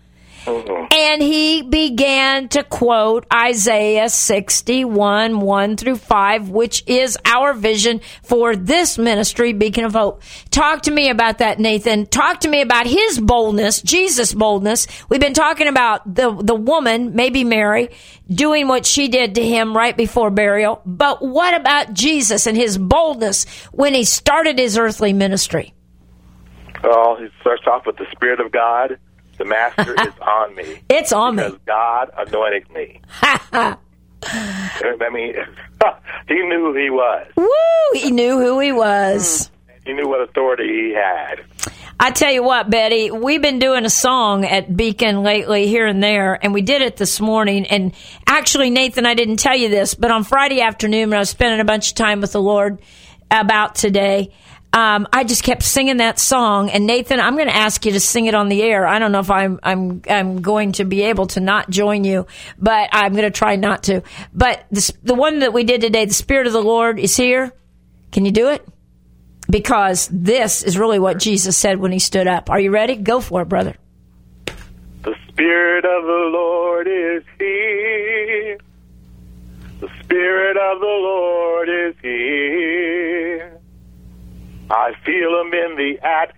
And he began to quote Isaiah 61, 1 through 5, which is our vision for this ministry, Beacon of Hope. Talk to me about that, Nathan. Talk to me about his boldness, Jesus' boldness. We've been talking about the woman, maybe Mary, doing what she did to him right before burial. But what about Jesus and his boldness when he started his earthly ministry? Well, he starts off with the Spirit of God. The Master is on me. It's on me. Because God anointed me. I mean, he knew who he was. Woo! He knew who he was. He knew what authority he had. I tell you what, Betty, we've been doing a song at Beacon lately here and there, and we did it this morning. And actually, Nathan, I didn't tell you this, but on Friday afternoon when I was spending a bunch of time with the Lord about today, I just kept singing that song. And Nathan, I'm going to ask you to sing it on the air. I don't know if I'm going to be able to not join you, but I'm going to try not to. But the one that we did today, the Spirit of the Lord is here. Can you do it? Because this is really what Jesus said when he stood up. Are you ready? Go for it, brother. The Spirit of the Lord is here. The Spirit of the Lord is here. I feel him in the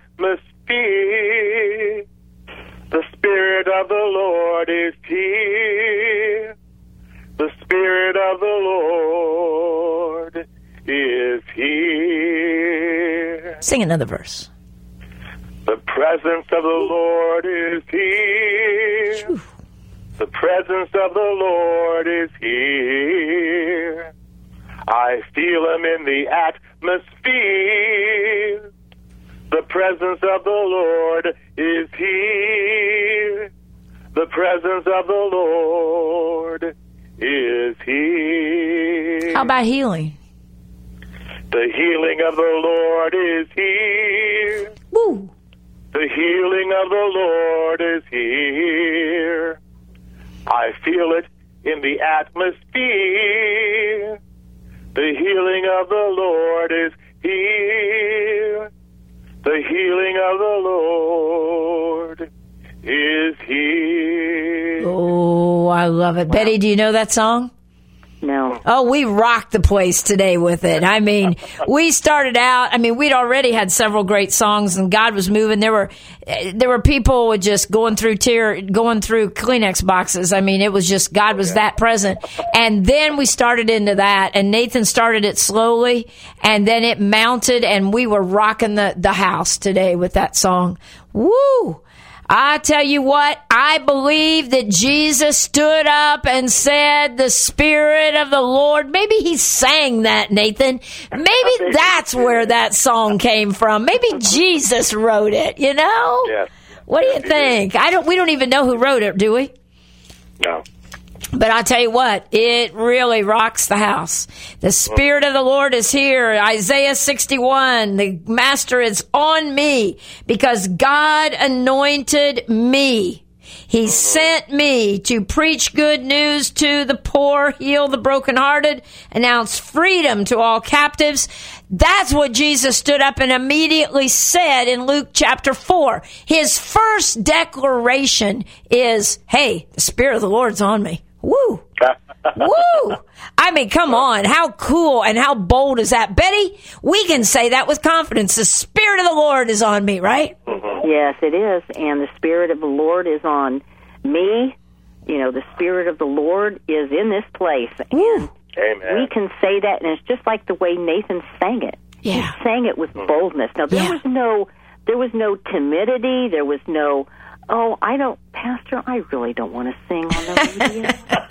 atmosphere. The Spirit of the Lord is here. The Spirit of the Lord is here. Sing another verse. The presence of the Lord is here. Whew. The presence of the Lord is here. I feel him in the atmosphere. The presence of the Lord is here. The presence of the Lord is here. How about healing? The healing of the Lord is here. Woo. The healing of the Lord is here. I feel it in the atmosphere. The healing of the Lord is here. The healing of the Lord is here. Oh, I love it. Wow. Betty, do you know that song? No. Oh, we rocked the place today with it. I mean, we started out, we'd already had several great songs and God was moving. There were people just going through Kleenex boxes. It was just, God was that present. And then we started into that and Nathan started it slowly and then it mounted and we were rocking the house today with that song. Woo! I tell you what, I believe that Jesus stood up and said, the Spirit of the Lord. Maybe he sang that, Nathan. Maybe that's where that song came from. Maybe Jesus wrote it, you know? Yes. What do you think? We don't even know who wrote it, do we? No. But I'll tell you what, it really rocks the house. The Spirit of the Lord is here. Isaiah 61, the Master is on me because God anointed me. He sent me to preach good news to the poor, heal the brokenhearted, announce freedom to all captives. That's what Jesus stood up and immediately said in Luke chapter 4. His first declaration is, hey, the Spirit of the Lord's on me. Woo! Woo! Come on. How cool and how bold is that? Betty, we can say that with confidence. The Spirit of the Lord is on me, right? Yes, it is. And the Spirit of the Lord is on me. The Spirit of the Lord is in this place. Woo. Amen. We can say that, and it's just like the way Nathan sang it. Yeah. He sang it with boldness. Now, there was no timidity. There was no, Pastor, I really don't want to sing on the radio.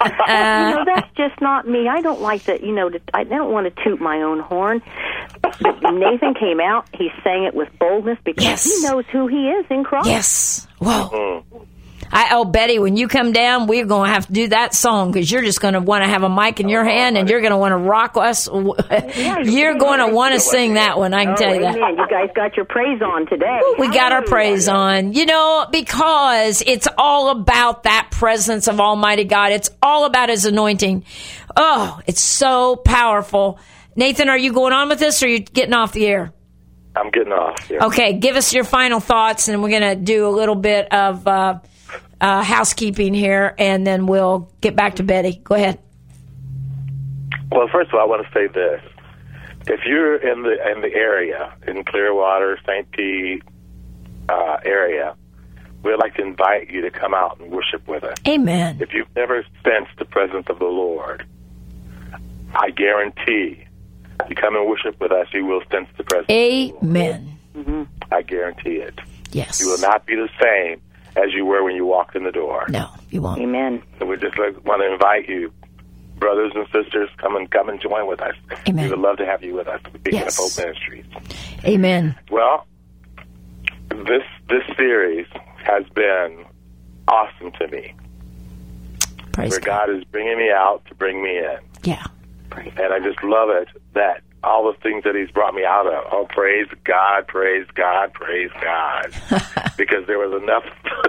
That's just not me. I don't like that, I don't want to toot my own horn. But Nathan came out, he sang it with boldness because he knows who he is in Christ. Yes. Whoa. Betty, when you come down, we're going to have to do that song because you're just going to want to have a mic in your hand and you're going to want to rock us. You're going to want to sing that one, I can tell you that. You guys got your praise on today. We got our praise on, because it's all about that presence of Almighty God. It's all about His anointing. Oh, it's so powerful. Nathan, are you going on with this or are you getting off the air? I'm getting off. Yeah. Okay, give us your final thoughts and we're going to do a little bit of housekeeping here, and then we'll get back to Betty. Go ahead. Well, first of all, I want to say this. If you're in the area, in Clearwater, St. Pete area, we'd like to invite you to come out and worship with us. Amen. If you've never sensed the presence of the Lord, I guarantee you come and worship with us, you will sense the presence of the Lord. Amen. Mm-hmm. I guarantee it. Yes. You will not be the same as you were when you walked in the door. No, you won't. Amen. So we just want to invite you, brothers and sisters, come and join with us. Amen. We would love to have you with us at Beacon Yes. of Hope Ministries. Amen. Well, this series has been awesome to me. Praise where God is bringing me out to bring me in. Yeah. And I just love it that all the things that He's brought me out of. Oh, praise God, praise God, praise God. Because there was enough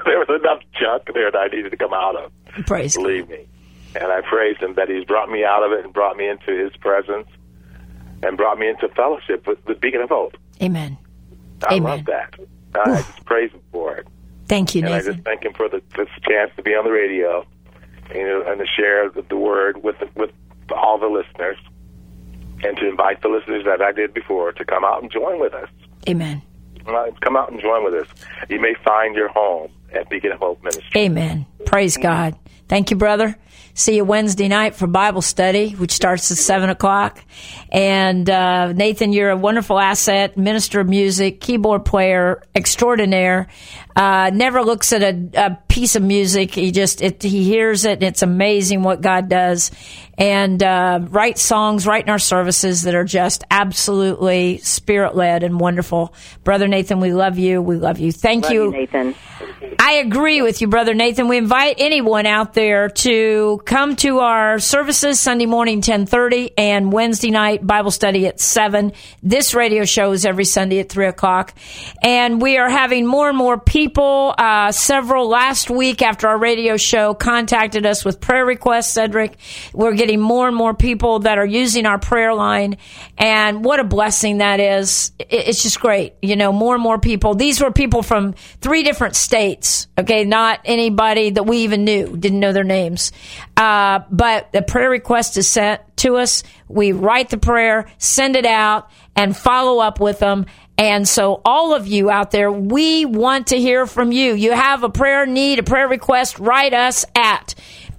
junk there that I needed to come out of. Praise God. Believe me. And I praise Him that He's brought me out of it and brought me into His presence and brought me into fellowship with the Beacon of Hope. Amen. I Amen. love that. I just praise Him for it. Thank you, And I Nathan. just thank Him for this chance to be on the radio, and to share the word with all the listeners, and to invite the listeners that I did before to come out and join with us. Amen. Come out and join with us. You may find your home at Beacon of Hope Ministry. Amen. Praise God. Thank you, brother. See you Wednesday night for Bible study, which starts at 7 o'clock. And Nathan, you're a wonderful asset, minister of music, keyboard player extraordinaire. Never looks at a piece of music. He hears it, and it's amazing what God does. And writes songs right in our services that are just absolutely spirit-led and wonderful. Brother Nathan, we love you. We love you. Thank Love you, Nathan. I agree with you, Brother Nathan. We invite anyone out there to come to our services Sunday morning, 10:30, and Wednesday night Bible study at 7. This radio show is every Sunday at 3 o'clock. And we are having more and more people. Several last week after our radio show contacted us with prayer requests, Cedric. We're getting more and more people that are using our prayer line. And what a blessing that is. It's just great. You know, more and more people. These were people from 3 different states. Okay, not anybody that we even knew, didn't know their names. But the prayer request is sent to us. We write the prayer, send it out, and follow up with them. And so all of you out there, we want to hear from you. You have a prayer need, a prayer request, write us at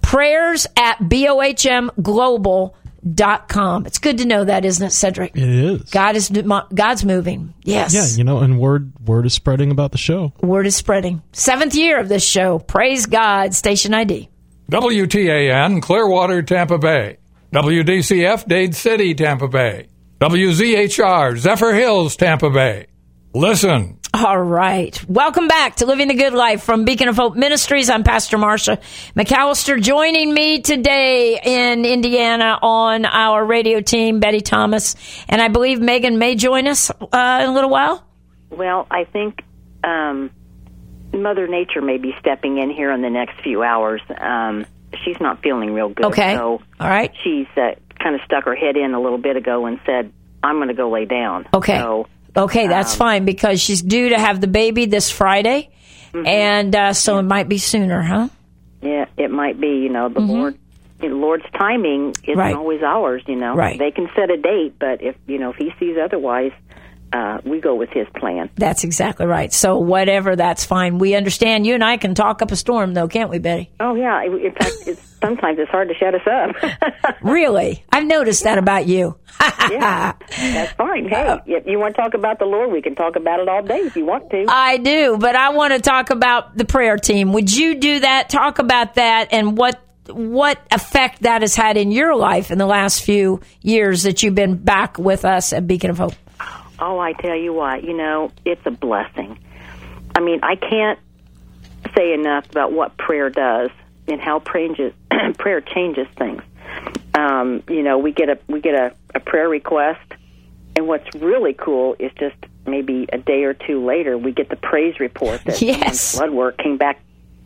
prayers@bohmglobal.com. It's good to know that, isn't it, Cedric? It is. God's moving. Yes. Yeah, you know, and word is spreading about the show. Word is spreading. 7th year of this show. Praise God. Station ID. WTAN, Clearwater, Tampa Bay. WDCF, Dade City, Tampa Bay. WZHR, Zephyr Hills, Tampa Bay. Listen. All right. Welcome back to Living the Good Life from Beacon of Hope Ministries. I'm Pastor Marsha McAllister. Joining me today in Indiana on our radio team, Betty Thomas. And I believe Megan may join us in a little while. Well, I think Mother Nature may be stepping in here in the next few hours. She's not feeling real good. Okay. So all right. She's kind of stuck her head in a little bit ago and said, I'm going to go lay down. Okay. So, okay, that's fine because she's due to have the baby this Friday. Mm-hmm. And so it might be sooner, huh? Yeah, it might be. You know, the Lord's timing isn't Right. always ours, you know. Right. They can set a date, but if He sees otherwise, we go with His plan. That's exactly right. So whatever, that's fine. We understand. You and I can talk up a storm, though, can't we, Betty? Oh, yeah. In fact, sometimes it's hard to shut us up. Really? I've noticed that about you. Yeah, that's fine. Hey, if you want to talk about the Lord, we can talk about it all day if you want to. I do, but I want to talk about the prayer team. Would you do that? Talk about that and what effect that has had in your life in the last few years that you've been back with us at Beacon of Hope. Oh, I tell you what, it's a blessing. I mean, I can't say enough about what prayer does and how prayer changes things. We get a prayer request, and what's really cool is just maybe a day or two later, we get the praise report that Yes. blood work came back,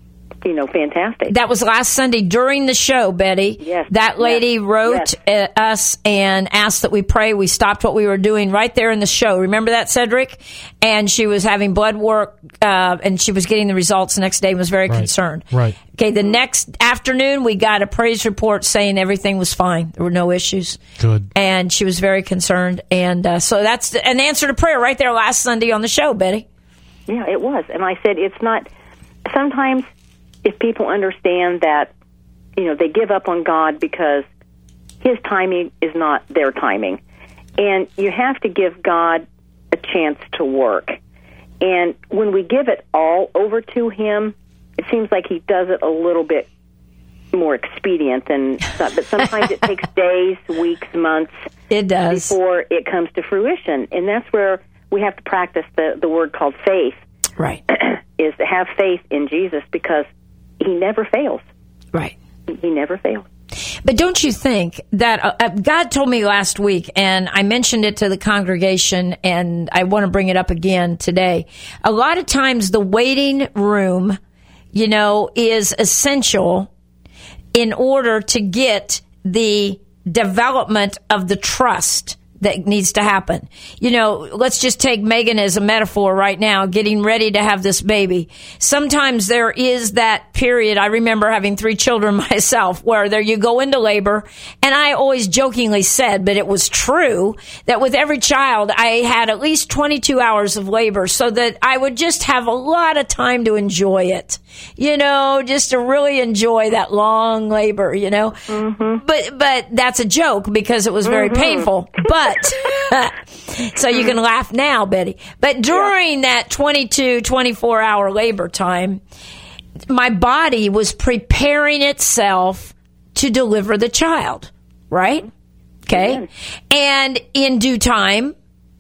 fantastic. That was last Sunday during the show, Betty. Yes. That lady wrote us and asked that we pray. We stopped what we were doing right there in the show. Remember that, Cedric? And she was having blood work, and she was getting the results the next day and was very concerned. Right. Okay, the next afternoon, we got a praise report saying everything was fine. There were no issues. Good. And she was very concerned. And so that's an answer to prayer right there last Sunday on the show, Betty. Yeah, it was. And I said, it's not, sometimes if people understand that, they give up on God because his timing is not their timing. And you have to give God a chance to work. And when we give it all over to him, it seems like he does it a little bit more expedient than, but sometimes it takes days, weeks, months. It does. Before it comes to fruition. And that's where we have to practice the word called faith. Right. Is to have faith in Jesus, because he never fails. Right. He never fails. But don't you think that God told me last week, and I mentioned it to the congregation, and I want to bring it up again today. A lot of times the waiting room, is essential in order to get the development of the trust that needs to happen. Let's just take Megan as a metaphor right now, getting ready to have this baby. Sometimes there is that period. I remember having 3 children myself, where there you go into labor. And I always jokingly said, but it was true, that with every child, I had at least 22 hours of labor, so that I would just have a lot of time to enjoy it. Just to really enjoy that long labor, Mm-hmm. But that's a joke, because it was very painful. But so you can laugh now, Betty. But during that 22, 24-hour labor time, my body was preparing itself to deliver the child, right? Okay. Amen. And in due time,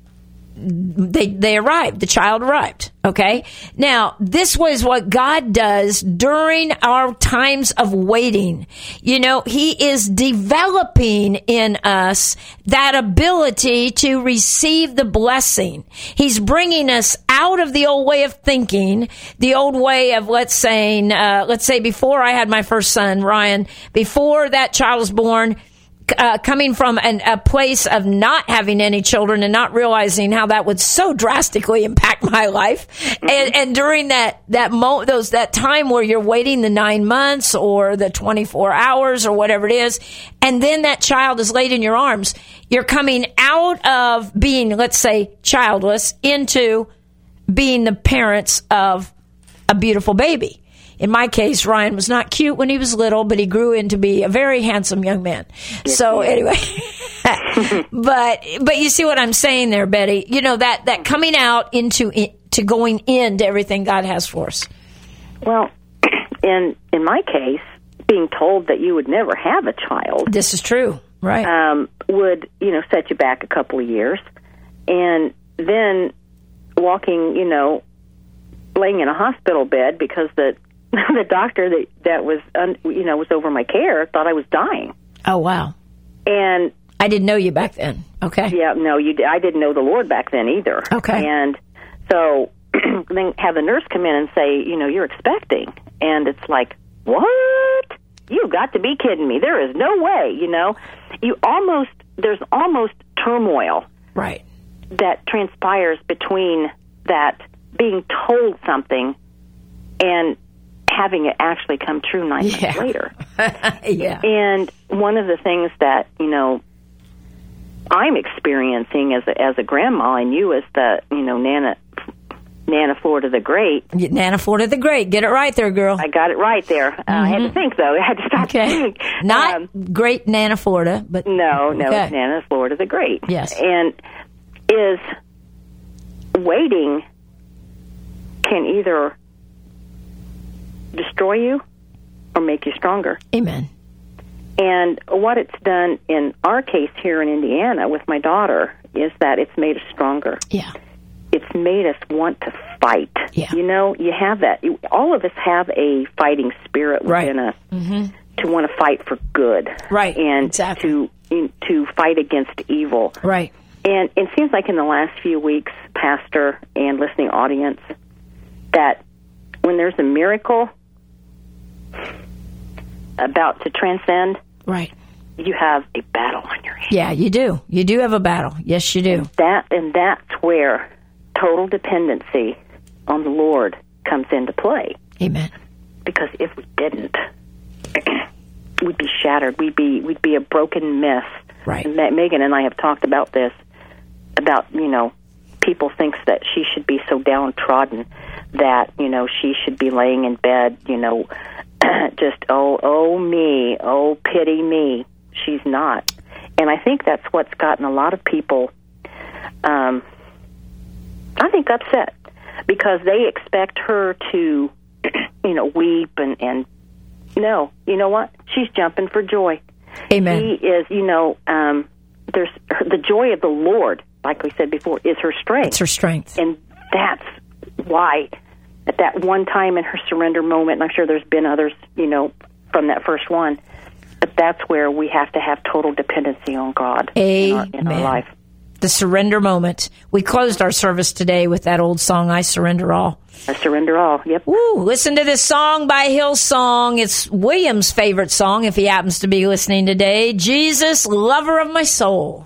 they arrived. The child arrived. Okay. Now, this was what God does during our times of waiting. He is developing in us that ability to receive the blessing. He's bringing us out of the old way of thinking, the old way of, let's say before I had my first son, Ryan, before that child was born, coming from a place of not having any children and not realizing how that would so drastically impact my life. Mm-hmm. And during that time where you're waiting the 9 months or the 24 hours or whatever it is, and then that child is laid in your arms, you're coming out of being, let's say, childless into being the parents of a beautiful baby. In my case, Ryan was not cute when he was little, but he grew into be a very handsome young man. So anyway, but you see what I'm saying there, Betty? That coming out to going into everything God has for us. Well, in my case, being told that you would never have a child. This is true, right? Would, set you back a couple of years. And then walking, laying in a hospital bed because the doctor that was was over my care thought I was dying. Oh, wow. And I didn't know you back then. Okay. Yeah, no, I didn't know the Lord back then either. Okay. And so then have the nurse come in and say, you're expecting. And it's like, what? You got to be kidding me. There is no way, there's almost turmoil. Right. That transpires between that being told something and having it actually come true 9 months later. Yeah. And one of the things that, I'm experiencing as a grandma, and you as the, Nana Florida the Great. Nana Florida the Great. Get it right there, girl. I got it right there. Mm-hmm. I had to think, though. I had to stop to think. Not great Nana Florida, but... No, it's Nana Florida the Great. Yes. And is waiting can either destroy you or make you stronger. Amen. And what it's done in our case here in Indiana with my daughter is that it's made us stronger. Yeah. It's made us want to fight. Yeah. You have that. All of us have a fighting spirit within us to want to fight for good. Right. And exactly. to fight against evil. Right. And it seems like in the last few weeks, Pastor and listening audience, that when there's a miracle, about to transcend, Right. you have a battle on your hands. Yeah, you do. You do have a battle. Yes, you do. That's where total dependency on the Lord comes into play. Amen. Because if we didn't, we'd be shattered. We'd be a broken mess. Right. And Megan and I have talked about this, about, people thinks that she should be so downtrodden that, she should be laying in bed, just, oh me, oh pity me. She's not. And I think that's what's gotten a lot of people, I think, upset, because they expect her to, weep and no, you know what? She's jumping for joy. Amen. She is, there's the joy of the Lord, like we said before, is her strength. It's her strength. And that's why at that one time in her surrender moment, and I'm sure there's been others, from that first one, but that's where we have to have total dependency on God in our life. The surrender moment. We closed our service today with that old song, I Surrender All. I surrender all, yep. Woo, listen to this song by Hillsong. It's William's favorite song, if he happens to be listening today. Jesus, lover of my soul.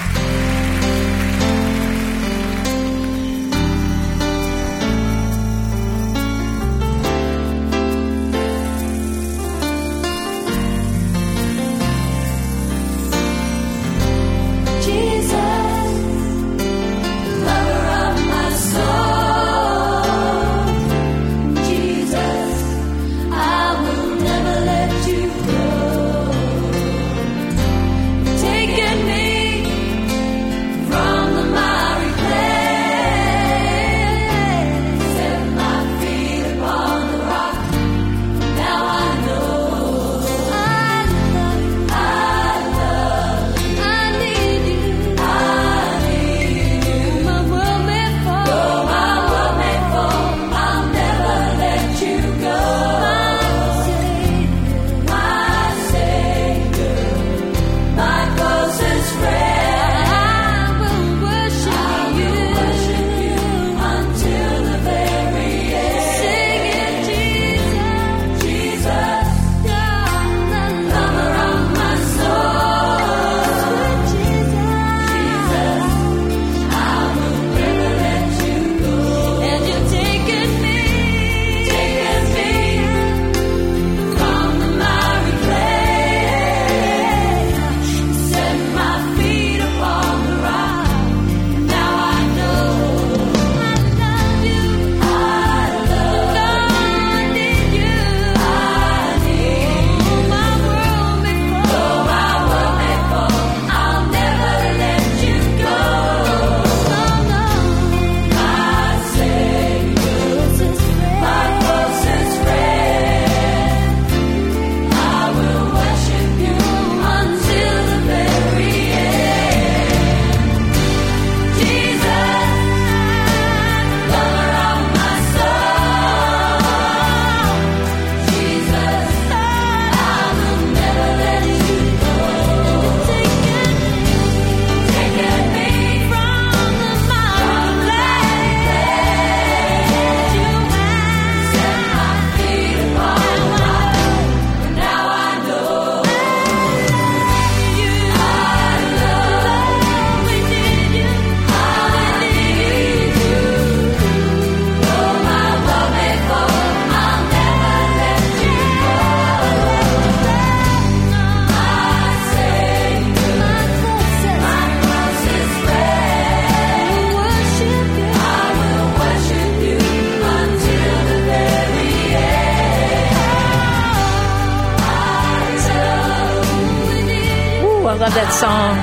Love that song.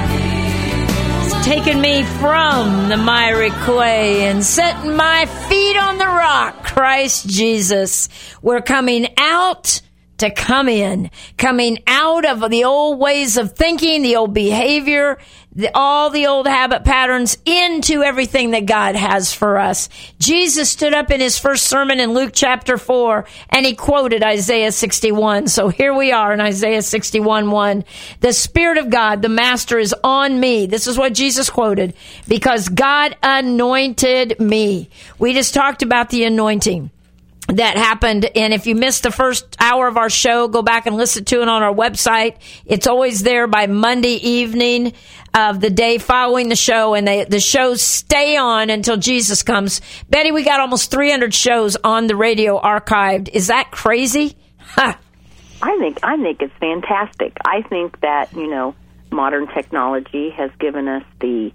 It's taken me from the miry clay and setting my feet on the rock, Christ Jesus. We're coming out to come in, coming out of the old ways of thinking, the old behavior, all the old habit patterns, into everything that God has for us. Jesus stood up in his first sermon in Luke chapter 4, and he quoted Isaiah 61. So here we are in Isaiah 61:1. The Spirit of God, the Master, is on me. This is what Jesus quoted. Because God anointed me. We just talked about the anointing. that happened. And if you missed the first hour of our show, go back and listen to it on our website. It's always there by Monday evening of the day following the show, and the shows stay on until Jesus comes. Betty, we got almost 300 shows on the radio archived. Is that crazy? Huh. I think it's fantastic. I think that, modern technology has given us the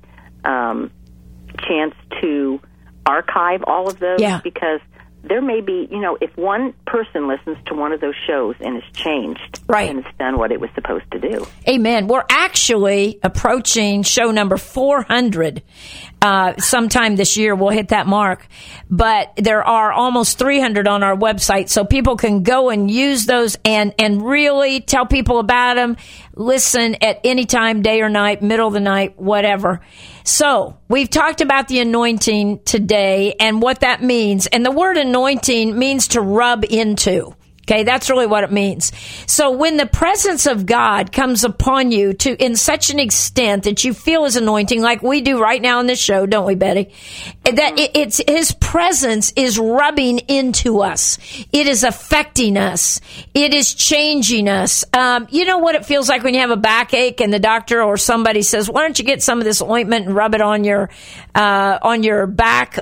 chance to archive all of those, because there may be, if one person listens to one of those shows and it's changed, right, and it's done what it was supposed to do. Amen. We're actually approaching show number 400. Sometime this year we'll hit that mark, but there are almost 300 on our website, so people can go and use those and really tell people about them. Listen at any time, day or night, middle of the night, whatever. So we've talked about the anointing today and what that means, and the word anointing means to rub into. Okay, that's really what it means. So when the presence of God comes upon you in such an extent that you feel his anointing, like we do right now in this show, don't we, Betty? That it's his presence is rubbing into us. It is affecting us. It is changing us. You know what it feels like when you have a backache and the doctor or somebody says, "Why don't you get some of this ointment and rub it on your back?"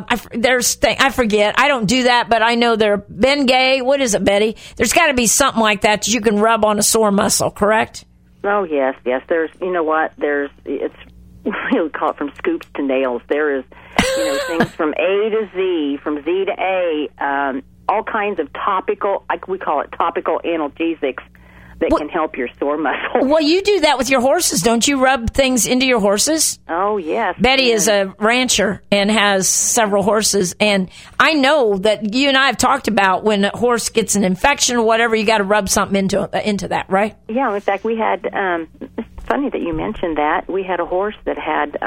I forget. I don't do that, but I know they're Bengay. What is it, Betty? There's got to be something like that you can rub on a sore muscle, correct? Oh, yes. There's, it's, we call it from scoops to nails. There is, things from A to Z, from Z to A, all kinds of topical, we call it topical analgesics that can help your sore muscle. Well, you do that with your horses, don't you? Rub things into your horses? Oh, yes. Betty is a rancher and has several horses, and I know that you and I have talked about when a horse gets an infection or whatever, you got to rub something into that, right? Yeah, in fact, we had, it's funny that you mentioned that, we had a horse that had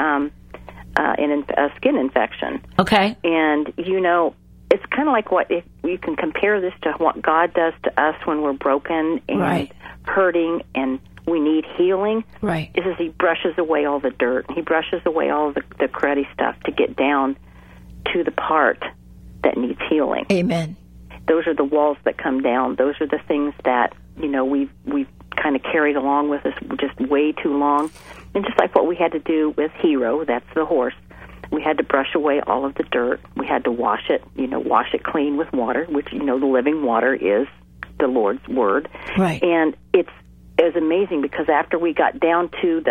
a skin infection. Okay. And, it's kind of like if you can compare this to what God does to us when we're broken and hurting and we need healing. Right. Is he brushes away all the dirt. He brushes away all the cruddy stuff to get down to the part that needs healing. Amen. Those are the walls that come down. Those are the things that, we've kind of carried along with us just way too long. And just like what we had to do with Hero, that's the horse. We had to brush away all of the dirt. We had to wash it clean with water, which, the living water is the Lord's Word. Right. And it was amazing because after we got down to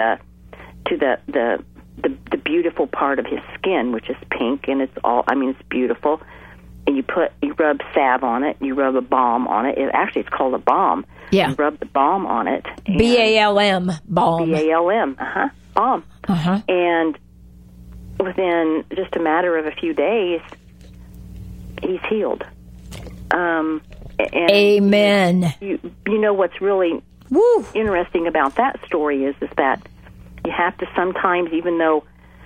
the beautiful part of his skin, which is pink, and it's beautiful, and you rub salve on it, you rub a balm on it. Actually, it's called a balm. Yeah. You rub the balm on it. BALM, balm. BALM, balm. Uh-huh. And within just a matter of a few days, he's healed. And amen. You know what's really interesting about that story is that you have to sometimes, even though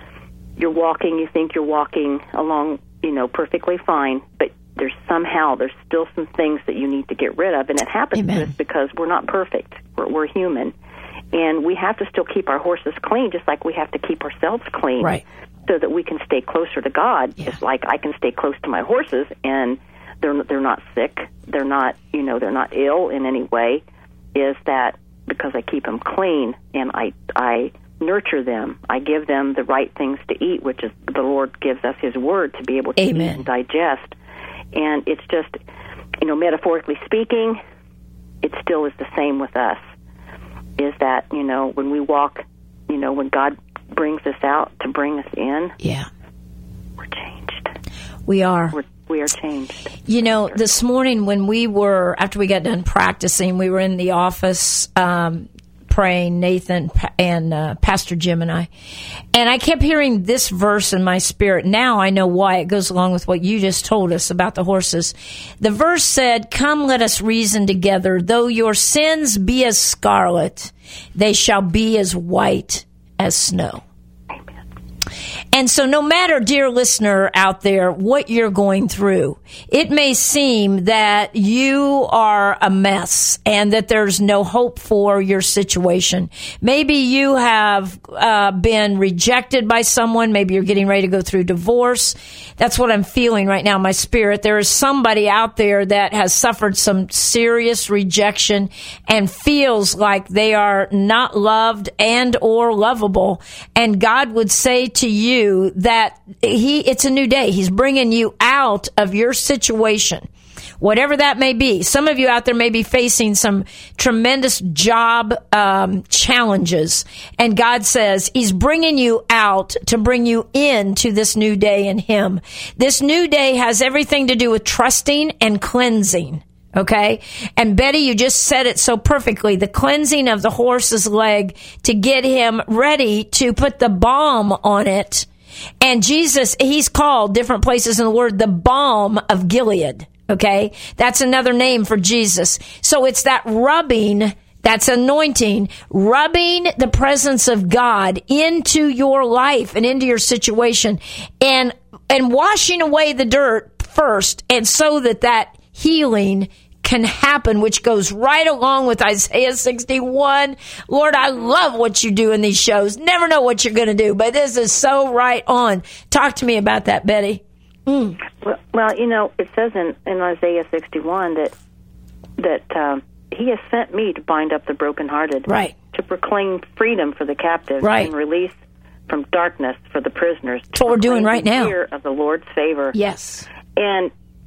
you think you're walking along, perfectly fine, but there's still some things that you need to get rid of, and it happens to us because we're not perfect. We're human, and we have to still keep our horses clean, just like we have to keep ourselves clean. Right. So that we can stay closer to God, just like I can stay close to my horses, and they're not sick, they're not ill in any way. Is that because I keep them clean and I nurture them, I give them the right things to eat, which is the Lord gives us His Word to be able to eat and digest. And it's just, metaphorically speaking, it still is the same with us. Is that when we walk, when God brings us out to bring us in, we're changed. We are. We are changed. This morning when after we got done practicing, we were in the office praying, Nathan and Pastor Jim and I kept hearing this verse in my spirit. Now I know why. It goes along with what you just told us about the horses. The verse said, "Come, let us reason together. Though your sins be as scarlet, they shall be as white as snow." Amen. And so no matter, dear listener out there, what you're going through, it may seem that you are a mess and that there's no hope for your situation. Maybe you have been rejected by someone. Maybe you're getting ready to go through divorce. That's what I'm feeling right now in my spirit. There is somebody out there that has suffered some serious rejection and feels like they are not loved and or lovable. And God would say to you that it's a new day. He's bringing you out of your situation, whatever that may be. Some of you out there may be facing some tremendous job challenges. And God says He's bringing you out to bring you into this new day in Him. This new day has everything to do with trusting and cleansing. Okay? And Betty, you just said it so perfectly. The cleansing of the horse's leg to get him ready to put the balm on it. And Jesus, He's called different places in the Word the balm of Gilead. Okay? That's another name for Jesus. So it's that rubbing, that's anointing, rubbing the presence of God into your life and into your situation and washing away the dirt first, and so that healing can happen, which goes right along with Isaiah 61. Lord, I love what you do in these shows. Never know what you're going to do, but this is so right on. Talk to me about that, Betty. Well, it says in Isaiah 61 that He has sent me to bind up the brokenhearted, right? To proclaim freedom for the captives, right? And release from darkness for the prisoners. That's what we're doing right now. Year of the Lord's favor. Yes. And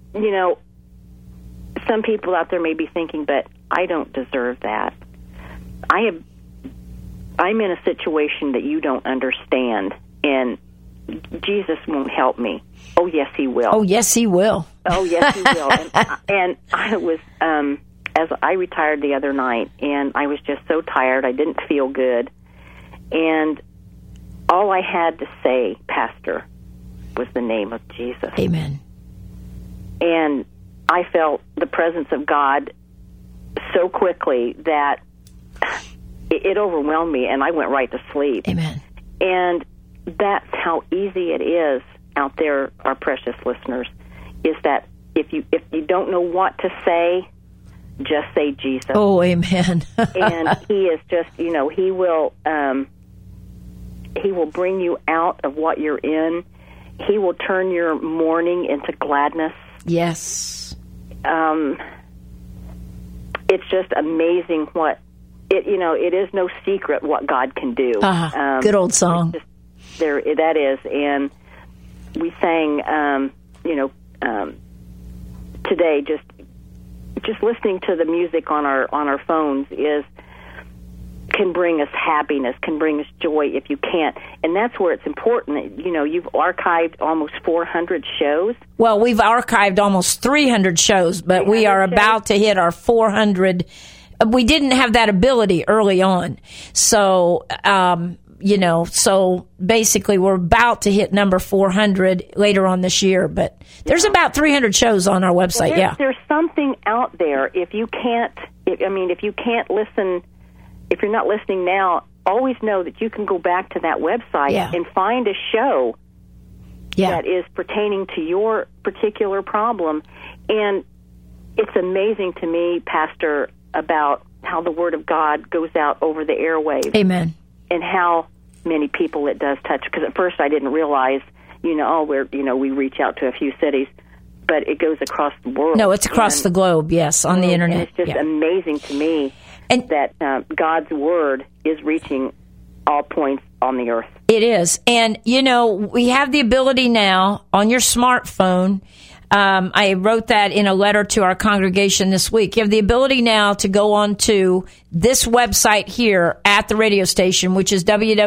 some people out there may be thinking, but I don't deserve that. I'm in a situation that you don't understand, and Jesus won't help me. Oh, yes, He will. Oh, yes, He will. Oh, yes, He will. And I was, as I retired the other night, and I was just so tired. I didn't feel good. And all I had to say, Pastor, was the name of Jesus. Amen. And I felt the presence of God so quickly that it overwhelmed me, and I went right to sleep. Amen. And that's how easy it is out there, our precious listeners, is that if you don't know what to say, just say Jesus. Oh, amen. And He is just, He will bring you out of what you're in. He will turn your mourning into gladness. Yes. It's just amazing what it is no secret what God can do. Good old song. That is, and we sang, today. Just listening to the music on our phones can bring us happiness, can bring us joy if you can't. And that's where it's important. You've archived almost 400 shows. Well, we've archived almost 300 shows, but we are about to hit our 400. We didn't have that ability early on. So, so basically we're about to hit number 400 later on this year, but there's about 300 shows on our website. Well, there's something out there. If you can't listen, if you're not listening now, always know that you can go back to that website and find a show that is pertaining to your particular problem. And it's amazing to me, Pastor, about how the Word of God goes out over the airwaves. Amen. And how many people it does touch. Because at first I didn't realize, we reach out to a few cities, but it goes across the world. No, it's across the globe, yes, on the internet. And it's just amazing to me that God's Word is reaching all points on the earth. It is. And, we have the ability now on your smartphone. I wrote that in a letter to our congregation this week. You have the ability now to go on to this website here at the radio station, which is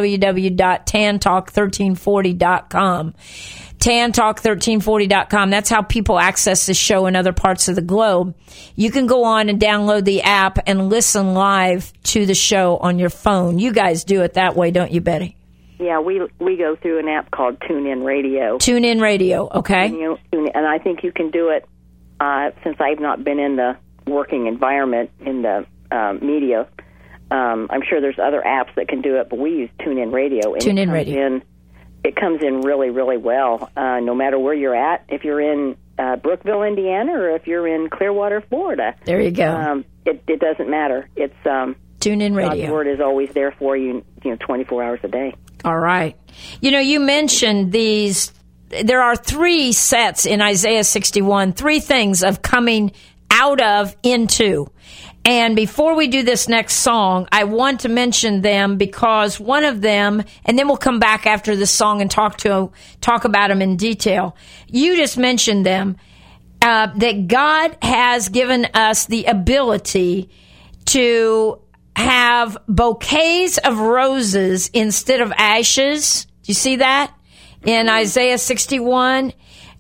www.tantalk1340.com. tantalk1340.com. That's how people access this show in other parts of the globe. You can go on and download the app and listen live to the show on your phone. You guys do it that way, don't you, Betty? Yeah, we go through an app called TuneIn Radio. TuneIn Radio, okay. And I think you can do it since I've not been in the working environment in the media. I'm sure there's other apps that can do it, but we use TuneIn Radio. And TuneIn Radio. it comes in really, really well, no matter where you're at. If you're in Brookville, Indiana, or if you're in Clearwater, Florida. There you go. It doesn't matter. It's Tune in radio. God's Word is always there for you, 24 hours a day. All right. You mentioned these. There are 3 sets in Isaiah 61, 3 things of coming out of, into. And before we do this next song, I want to mention them because one of them, and then we'll come back after this song and talk about them in detail. You just mentioned them, that God has given us the ability to have bouquets of roses instead of ashes. Do you see that in Isaiah 61?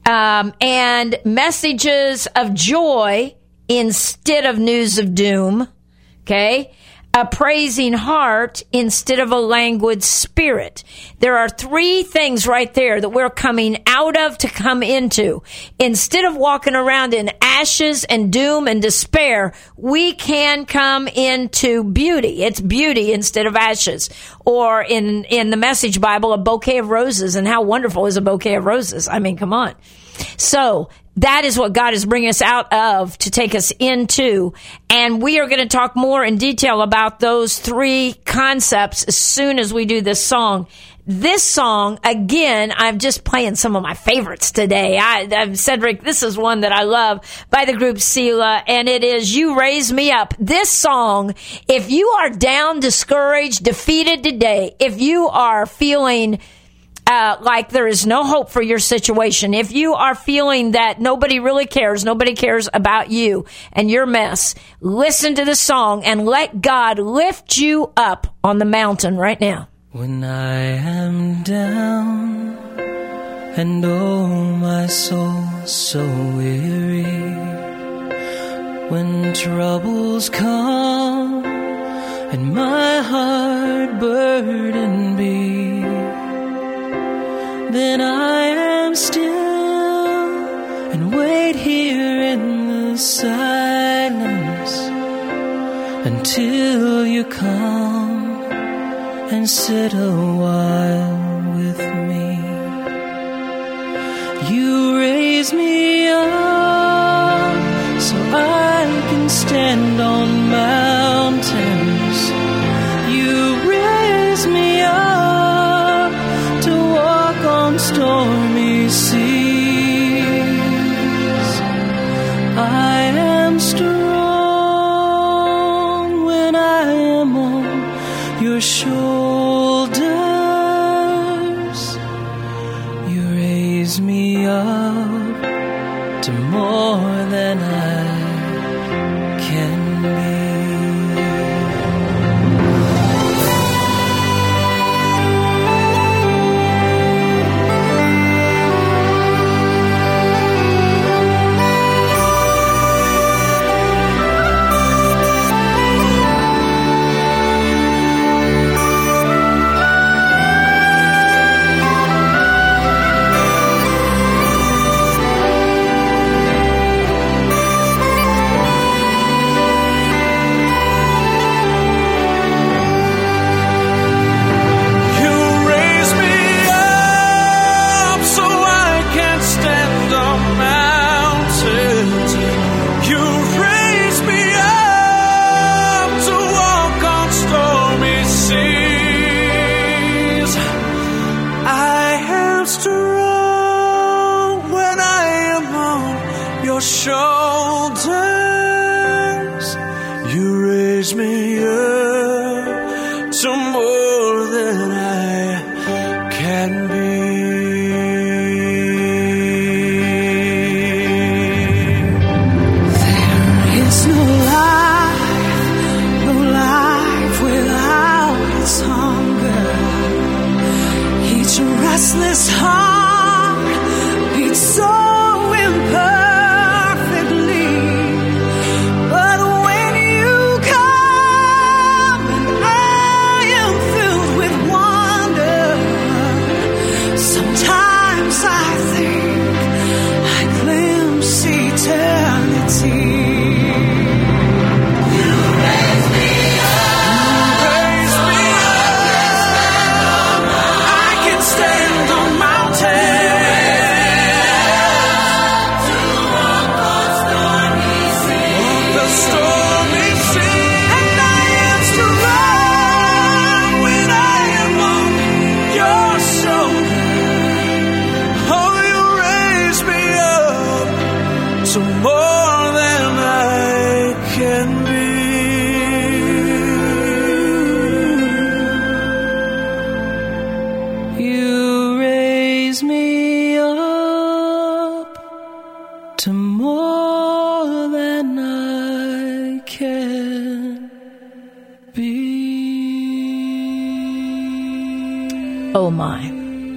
And messages of joy instead of news of doom. Okay? A praising heart instead of a languid spirit. There are 3 things right there that we're coming out of to come into. Instead of walking around in ashes and doom and despair, we can come into beauty. It's beauty instead of ashes. Or in the Message Bible, a bouquet of roses. And how wonderful is a bouquet of roses? I mean, come on. So that is what God is bringing us out of to take us into. And we are going to talk more in detail about those 3 concepts as soon as we do this song. This song, again, I'm just playing some of my favorites today. Cedric, this is one that I love by the group Selah, and it is You Raise Me Up. This song, if you are down, discouraged, defeated today, if you are feeling like there is no hope for your situation, if you are feeling that nobody really cares, nobody cares about you and your mess, listen to the song and let God lift you up on the mountain right now. When I am down and oh my soul so weary, when troubles come and my heart burden be, then I am still and wait here in the silence until you come and sit a while with me. You raise me up so I can stand on mountains. You raise me up to walk on stormy seas. I am strong when I am on your shoulders. You raise me up to more than I can be. But when you come to more than I can be. You raise me up to more than I can be. Oh, my.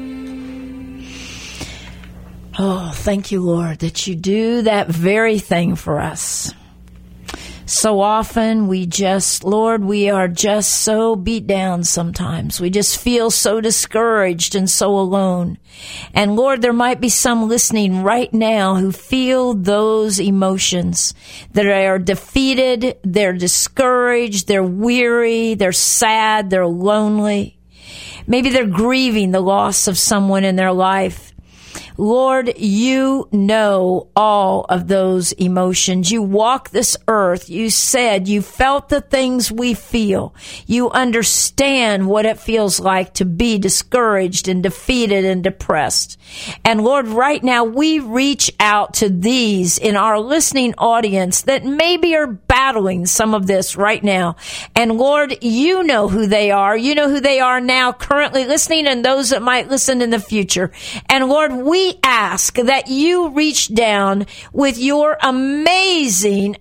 Oh, thank you, Lord, that you do that very thing for us. So often we are just so beat down sometimes. We just feel so discouraged and so alone. And Lord, there might be some listening right now who feel those emotions, that are defeated, they're discouraged, they're weary, they're sad, they're lonely. Maybe they're grieving the loss of someone in their life. Lord, you know all of those emotions. You walk this earth. You said you felt the things we feel. You understand what it feels like to be discouraged and defeated and depressed. And Lord, right now we reach out to these in our listening audience that maybe are battling some of this right now. And Lord, you know who they are. You know who they are now currently listening and those that might listen in the future. And Lord, we ask that you reach down with your amazing,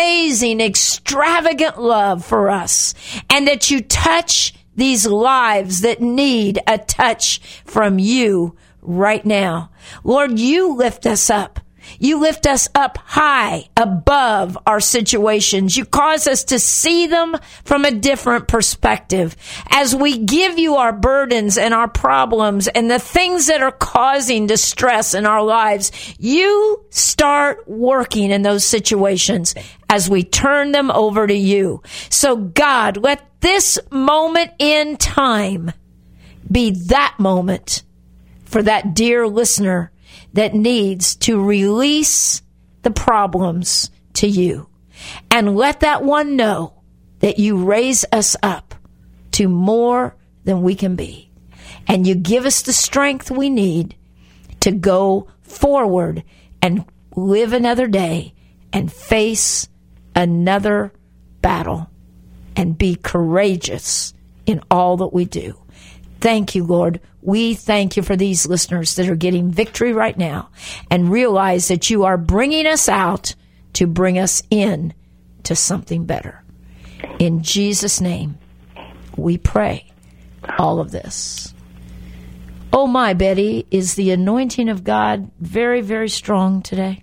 extravagant love for us, and that you touch these lives that need a touch from you right now. Lord, you lift us up. You lift us up high above our situations. You cause us to see them from a different perspective. As we give you our burdens and our problems and the things that are causing distress in our lives, you start working in those situations as we turn them over to you. So God, let this moment in time be that moment for that dear listener that needs to release the problems to you. And let that one know that you raise us up to more than we can be. And you give us the strength we need to go forward and live another day and face another battle and be courageous in all that we do. Thank you, Lord. We thank you for these listeners that are getting victory right now and realize that you are bringing us out to bring us in to something better. In Jesus' name, we pray all of this. Oh, my, Betty, is the anointing of God very, very strong today?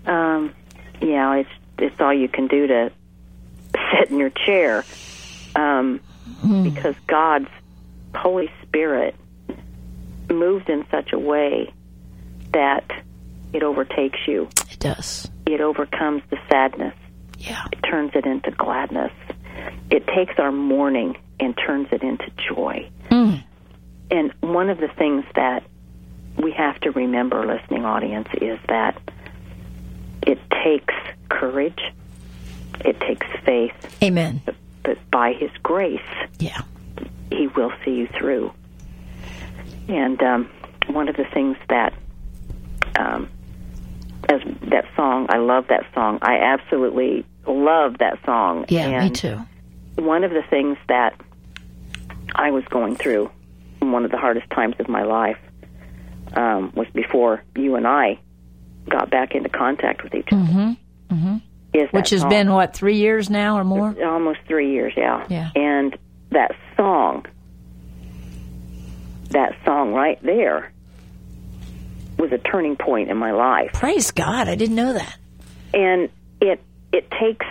Yeah, it's all you can do to sit in your chair because God's Holy Spirit moves in such a way that it overtakes you. It does. It overcomes the sadness. Yeah. It turns it into gladness. It takes our mourning and turns it into joy. And one of the things that we have to remember, listening audience, is that it takes courage. It takes faith. Amen. But by His grace, yeah, He will see you through. And one of the things that, as that song, I love that song. I absolutely love that song. Yeah, and me too. One of the things that I was going through, one of the hardest times of my life, was before you and I got back into contact with each other. Which has been, what, 3 years now or more? Almost 3 years, yeah. Yeah. And that song right there was a turning point in my life. Praise God, I didn't know that. And it takes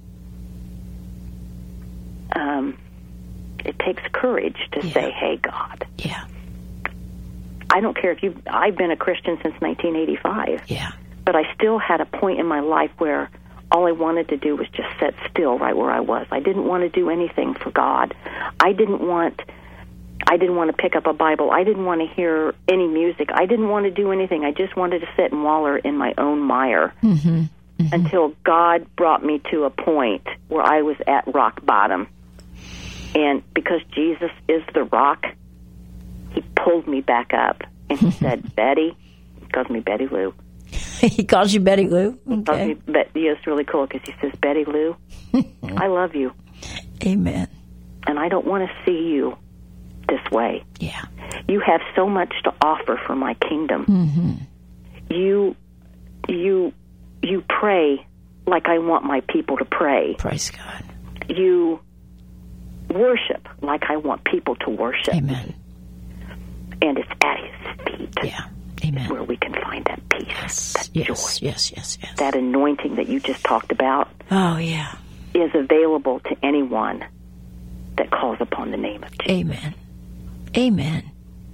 courage to say, hey, God. Yeah. I don't care if I've been a Christian since 1985. Yeah. But I still had a point in my life where all I wanted to do was just sit still right where I was. I didn't want to do anything for God. I didn't want to pick up a Bible. I didn't want to hear any music. I didn't want to do anything. I just wanted to sit and wallow in my own mire until God brought me to a point where I was at rock bottom. And because Jesus is the rock, He pulled me back up. And He said, Betty, he calls me Betty Lou, He calls you Betty Lou? Okay. But it's really cool because he says, Betty Lou, I love you. Amen. And I don't want to see you this way. Yeah. You have so much to offer for my kingdom. Mm-hmm. You pray like I want my people to pray. Praise God. You worship like I want people to worship. Amen. And it's at his feet. Yeah. Amen. Where we can find that peace, that Yes. joy. Yes. That anointing that you just talked about. Oh, yeah. Is available to anyone that calls upon the name of Jesus. Amen. Amen.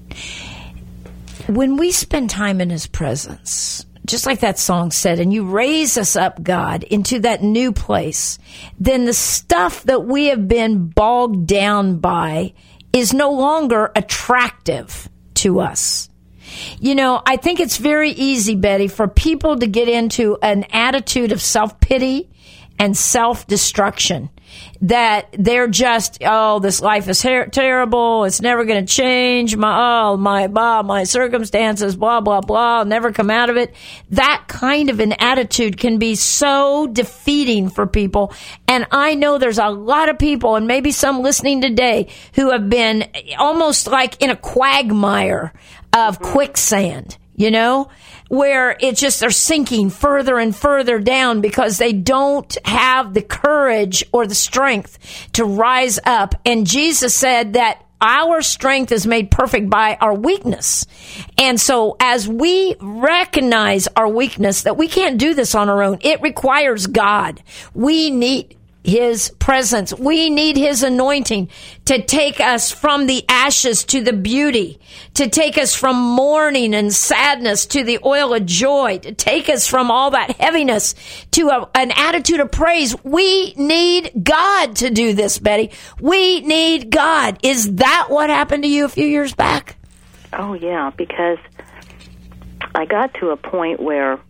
When we spend time in his presence, just like that song said, and you raise us up, God, into that new place, then the stuff that we have been bogged down by is no longer attractive to us. You know, I think it's very easy, Betty, for people to get into an attitude of self-pity and self-destruction. That they're just, this life is terrible. It's never going to change. My circumstances, blah, blah, blah. I'll never come out of it. That kind of an attitude can be so defeating for people. And I know there's a lot of people, and maybe some listening today, who have been almost like in a quagmire of quicksand, you know, where it's just they're sinking further and further down because they don't have the courage or the strength to rise up. And Jesus said that our strength is made perfect by our weakness. And so as we recognize our weakness, that we can't do this on our own, it requires God. We need his presence. We need his anointing to take us from the ashes to the beauty, to take us from mourning and sadness to the oil of joy, to take us from all that heaviness to an attitude of praise. We need God to do this, Betty. We need God. Is that what happened to you a few years back? Oh, yeah, because I got to a point where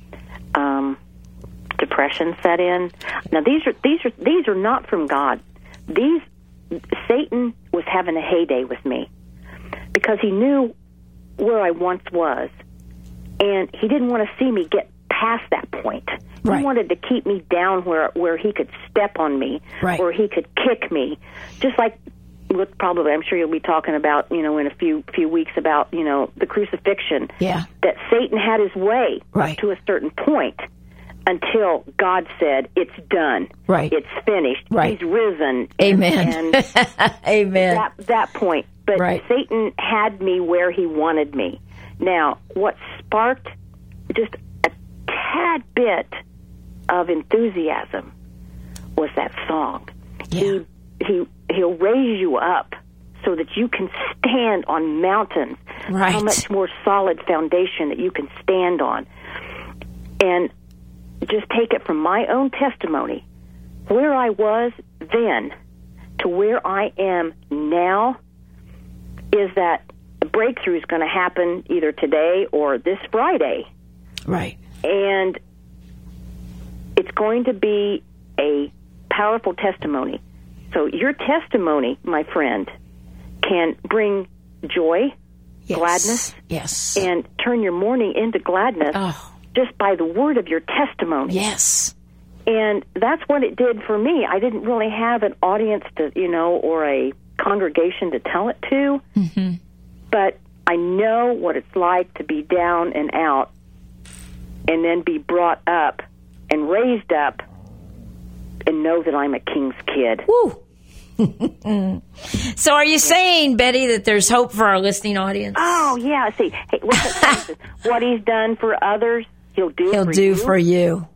depression set in. Now these are not from God. Satan was having a heyday with me because he knew where I once was, and he didn't want to see me get past that point. Right. He wanted to keep me down where he could step on me, right, where he could kick me, just like probably I'm sure you'll be talking about, in a few weeks about, the crucifixion. Yeah. That Satan had his way right to a certain point. Until God said, it's done. Right. It's finished. Right. He's risen. Amen. And Amen. That point. But right. Satan had me where he wanted me. Now, what sparked just a tad bit of enthusiasm was that song. Yeah. He'll raise you up so that you can stand on mountains. Right. How much more solid foundation that you can stand on. And just take it from my own testimony, where I was then to where I am now, is that the breakthrough is going to happen either today or this Friday. Right. And it's going to be a powerful testimony. So your testimony, my friend, can bring joy, yes. gladness, yes, and turn your mourning into gladness. Oh. Just by the word of your testimony. Yes. And that's what it did for me. I didn't really have an audience to, or a congregation to tell it to. Mm-hmm. But I know what it's like to be down and out and then be brought up and raised up and know that I'm a king's kid. Woo. So are you saying, Betty, that there's hope for our listening audience? Oh, yeah. See, hey, what he's done for others, he'll do for you.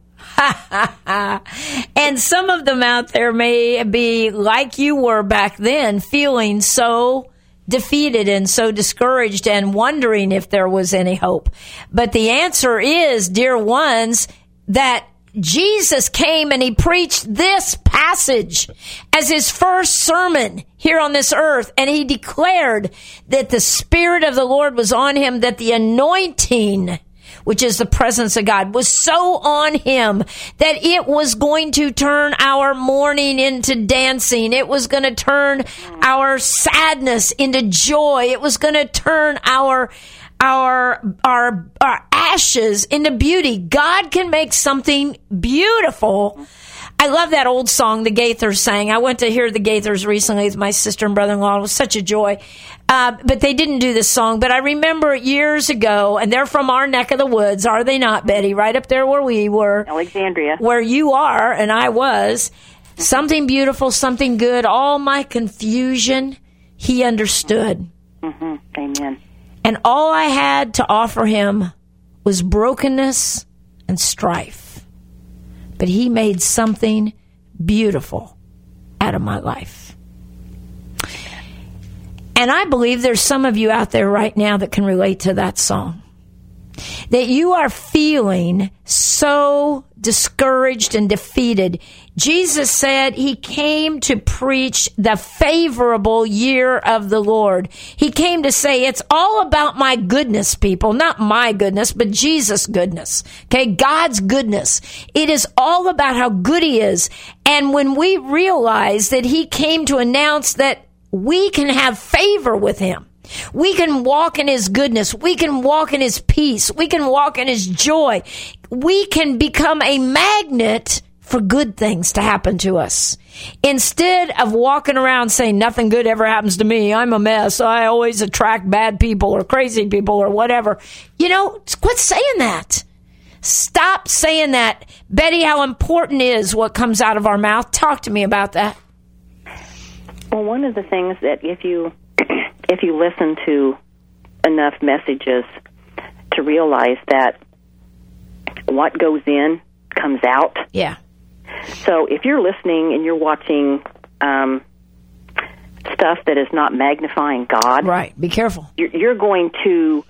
And some of them out there may be like you were back then, feeling so defeated and so discouraged and wondering if there was any hope. But the answer is, dear ones, that Jesus came and he preached this passage as his first sermon here on this earth. And he declared that the Spirit of the Lord was on him, that the anointing, which is the presence of God, was so on him that it was going to turn our mourning into dancing. It was going to turn our sadness into joy. It was going to turn our our ashes into beauty. God can make something beautiful. I love that old song the Gaithers sang. I went to hear the Gaithers recently with my sister and brother-in-law. It was such a joy. But they didn't do this song. But I remember years ago, and they're from our neck of the woods, are they not, Betty? Right up there where we were. Alexandria. Where you are and I was. Something beautiful, something good. All my confusion, he understood. Mm-hmm. Amen. And all I had to offer him was brokenness and strife. But he made something beautiful out of my life. And I believe there's some of you out there right now that can relate to that song. That you are feeling so discouraged and defeated. Jesus said he came to preach the favorable year of the Lord. He came to say it's all about my goodness, people. Not my goodness, but Jesus' goodness. Okay, God's goodness. It is all about how good he is. And when we realize that he came to announce that we can have favor with him, we can walk in his goodness. We can walk in his peace. We can walk in his joy. We can become a magnet for good things to happen to us. Instead of walking around saying nothing good ever happens to me, I'm a mess, I always attract bad people or crazy people or whatever. You know, quit saying that. Stop saying that. Betty, how important is what comes out of our mouth? Talk to me about that. Well, one of the things that if you listen to enough messages to realize that what goes in comes out. Yeah. So if you're listening and you're watching stuff that is not magnifying God, right? Be careful. You're going to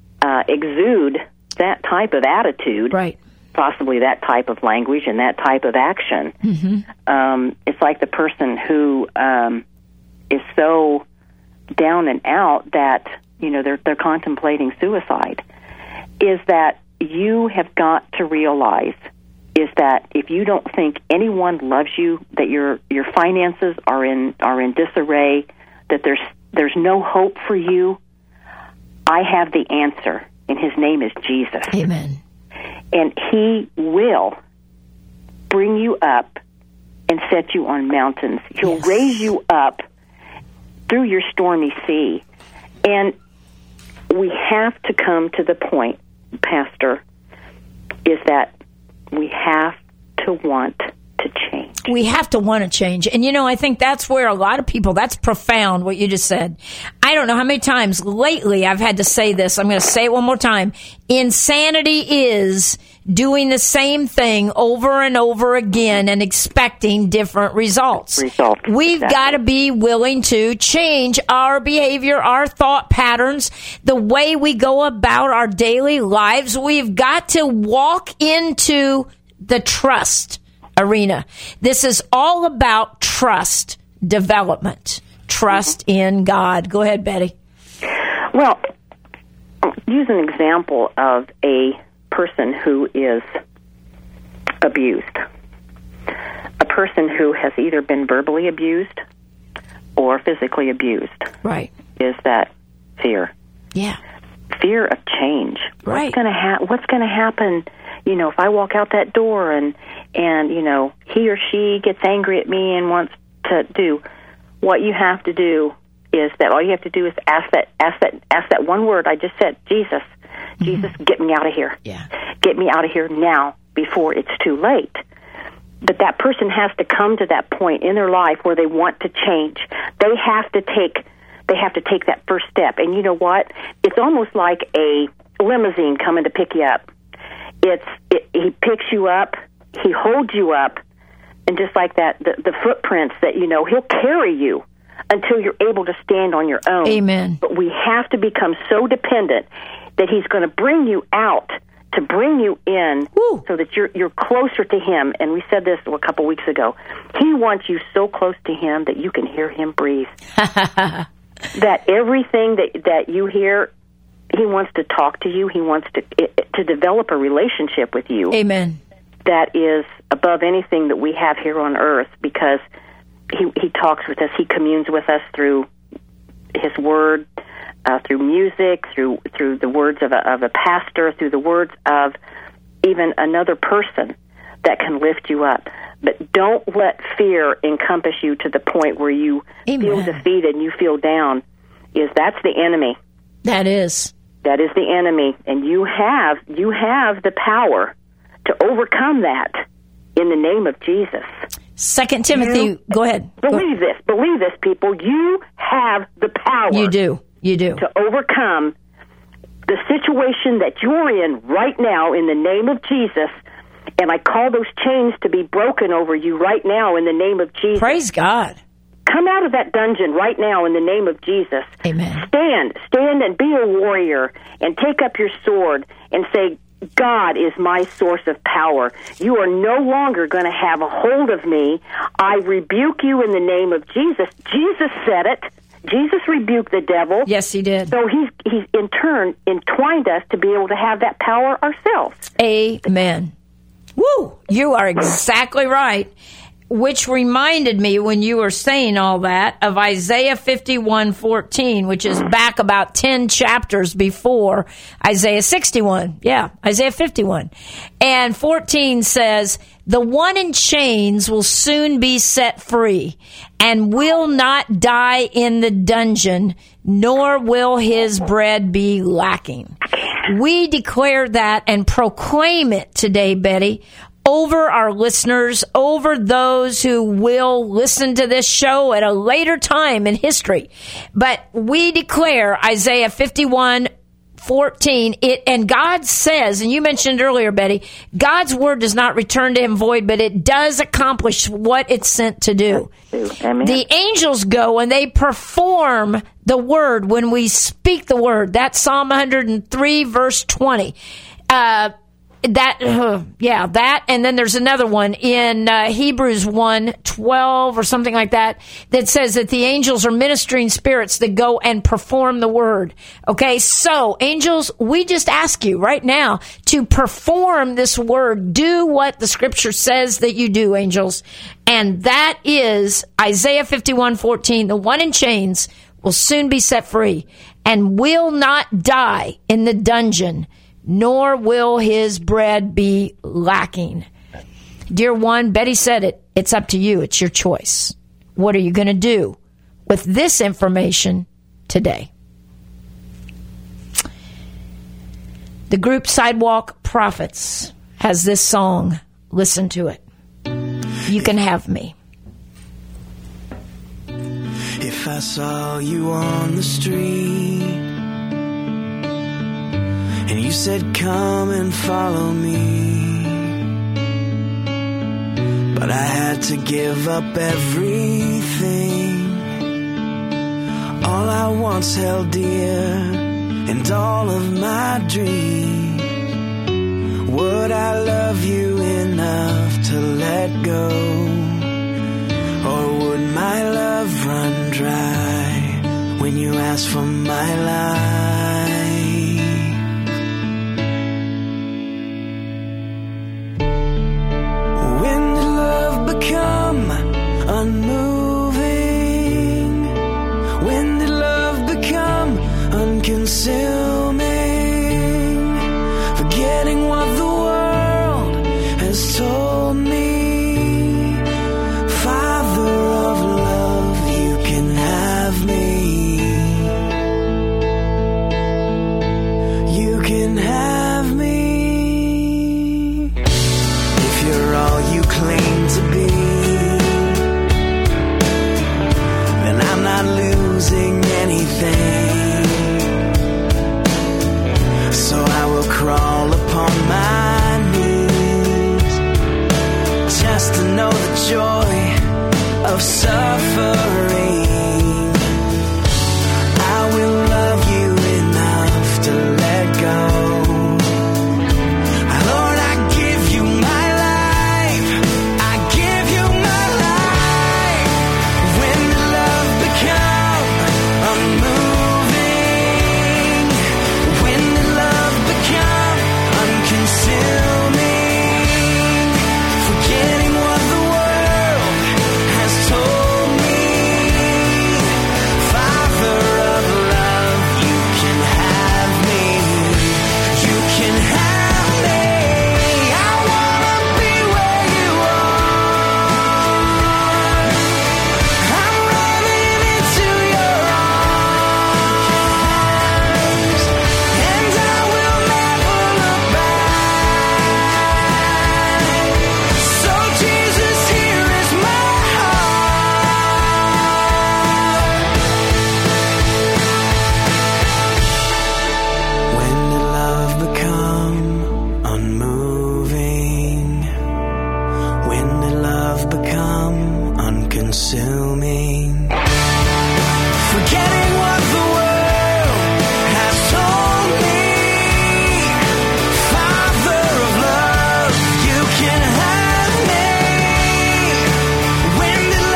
exude that type of attitude, right? Possibly that type of language and that type of action. Mm-hmm. It's like the person who is so down and out that they're contemplating suicide. Is that you have got to realize is that if you don't think anyone loves you, that your finances are in disarray, that there's no hope for you, I have the answer, and his name is Jesus. Amen. And he will bring you up and set you on mountains. He'll raise you up through your stormy sea. And we have to come to the point, Pastor, is that we have to want to change. We have to want to change. And, I think that's where a lot of people, that's profound, what you just said. I don't know how many times lately I've had to say this. I'm going to say it one more time. Insanity is doing the same thing over and over again and expecting different results. We've got to be willing to change our behavior, our thought patterns, the way we go about our daily lives. We've got to walk into the trust arena. This is all about trust development, trust in God. Go ahead, Betty. Well, use an example of a person who is abused. A person who has either been verbally abused or physically abused. Right. Is that fear. Yeah. Fear of change. Right. What's going to happen, if I walk out that door and he or she gets angry at me and wants to do. What you have to do is that all you have to do is ask that one word I just said, Jesus. Jesus, get me out of here. Yeah. Get me out of here now before it's too late. But that person has to come to that point in their life where they want to change. They have to take that first step. And you know what? It's almost like a limousine coming to pick you up. He picks you up, he holds you up, and just like that, the footprints that he'll carry you until you're able to stand on your own. Amen. But we have to become so dependent that he's going to bring you out, to bring you in, so that you're closer to him. And we said this a couple weeks ago. He wants you so close to him that you can hear him breathe. That everything that you hear, he wants to talk to you. He wants to develop a relationship with you. Amen. That is above anything that we have here on earth, because he talks with us. He communes with us through his word. through music, through the words of a pastor, through the words of even another person that can lift you up. But don't let fear encompass you to the point where you feel defeated and you feel down. That's the enemy. That is the enemy, and you have the power to overcome that in the name of Jesus. 2 Timothy, go ahead. Believe this, people. You have the power. You do. To overcome the situation that you're in right now in the name of Jesus. And I call those chains to be broken over you right now in the name of Jesus. Praise God. Come out of that dungeon right now in the name of Jesus. Amen. Stand and be a warrior and take up your sword and say, God is my source of power. You are no longer going to have a hold of me. I rebuke you in the name of Jesus. Jesus said it. Jesus rebuked the devil. Yes, he did. So he's in turn entwined us to be able to have that power ourselves. Amen. Woo! You are exactly right. Which reminded me, when you were saying all that, of Isaiah 51:14, which is back about 10 chapters before Isaiah 61. Yeah, Isaiah 51. And 14 says, "The one in chains will soon be set free, and will not die in the dungeon, nor will his bread be lacking." We declare that and proclaim it today, Betty, over our listeners, over those who will listen to this show at a later time in history. But we declare Isaiah 51:14, and God says, and you mentioned earlier, Betty, God's word does not return to him void, but it does accomplish what it's sent to do. Amen. The angels go and they perform the word when we speak the word. That's Psalm 103, verse 20. That, and then there's another one in Hebrews 1:12 or something like that says that the angels are ministering spirits that go and perform the word. Okay, so angels, we just ask you right now to perform this word. Do what the scripture says that you do, angels. And that is Isaiah 51:14. The one in chains will soon be set free and will not die in the dungeon, nor will his bread be lacking. Dear one, Betty said it. It's up to you. It's your choice. What are you going to do with this information today? The group Sidewalk Prophets has this song. Listen to it. You can have me. If I saw you on the street and you said, come and follow me, but I had to give up everything, all I once held dear and all of my dreams. Would I love you enough to let go? Or would my love run dry when you ask for my life? When did love become unmoving? When did love become unconsuming? Forgetting what the world has told me. Father of love, you can have me. You can have me. If you're all you claim to be, then I'm not losing anything. So I will crawl upon my knees just to know the joy of suffering. I will love you enough to let go. Lord, I give you my life. I give you my life. When did love become unmoving? When did love become unconsuming? Forgetting what the world has told me. consuming. Forgetting what the world has told me. Father of love, you can have me. When did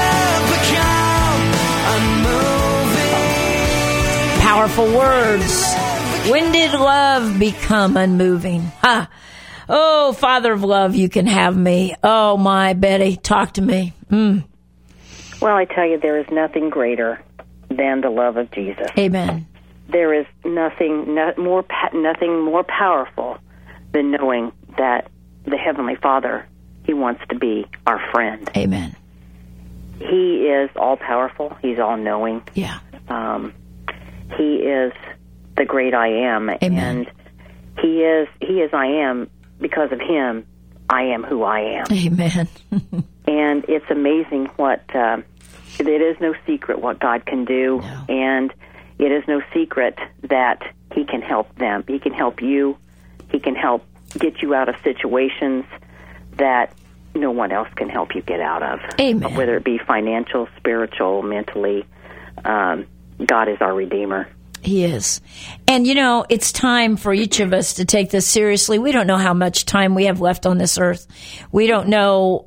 love become unmoving? Powerful words. When did love become unmoving? Ha! Oh, Father of love, you can have me. Oh, my Betty, talk to me. Well, I tell you, there is nothing greater than the love of Jesus. Amen. There is nothing more powerful than knowing that the Heavenly Father, He wants to be our friend. Amen. He is all-powerful. He's all-knowing. Yeah. He is the great I am. Amen. And He is I am. Because of Him, I am who I am. Amen. And it's amazing what, it is no secret what God can do. No. And it is no secret that He can help them. He can help you. He can help get you out of situations that no one else can help you get out of. Amen. Whether it be financial, spiritual, mentally, God is our Redeemer. He is. And, you know, it's time for each of us to take this seriously. We don't know how much time we have left on this earth. We don't know,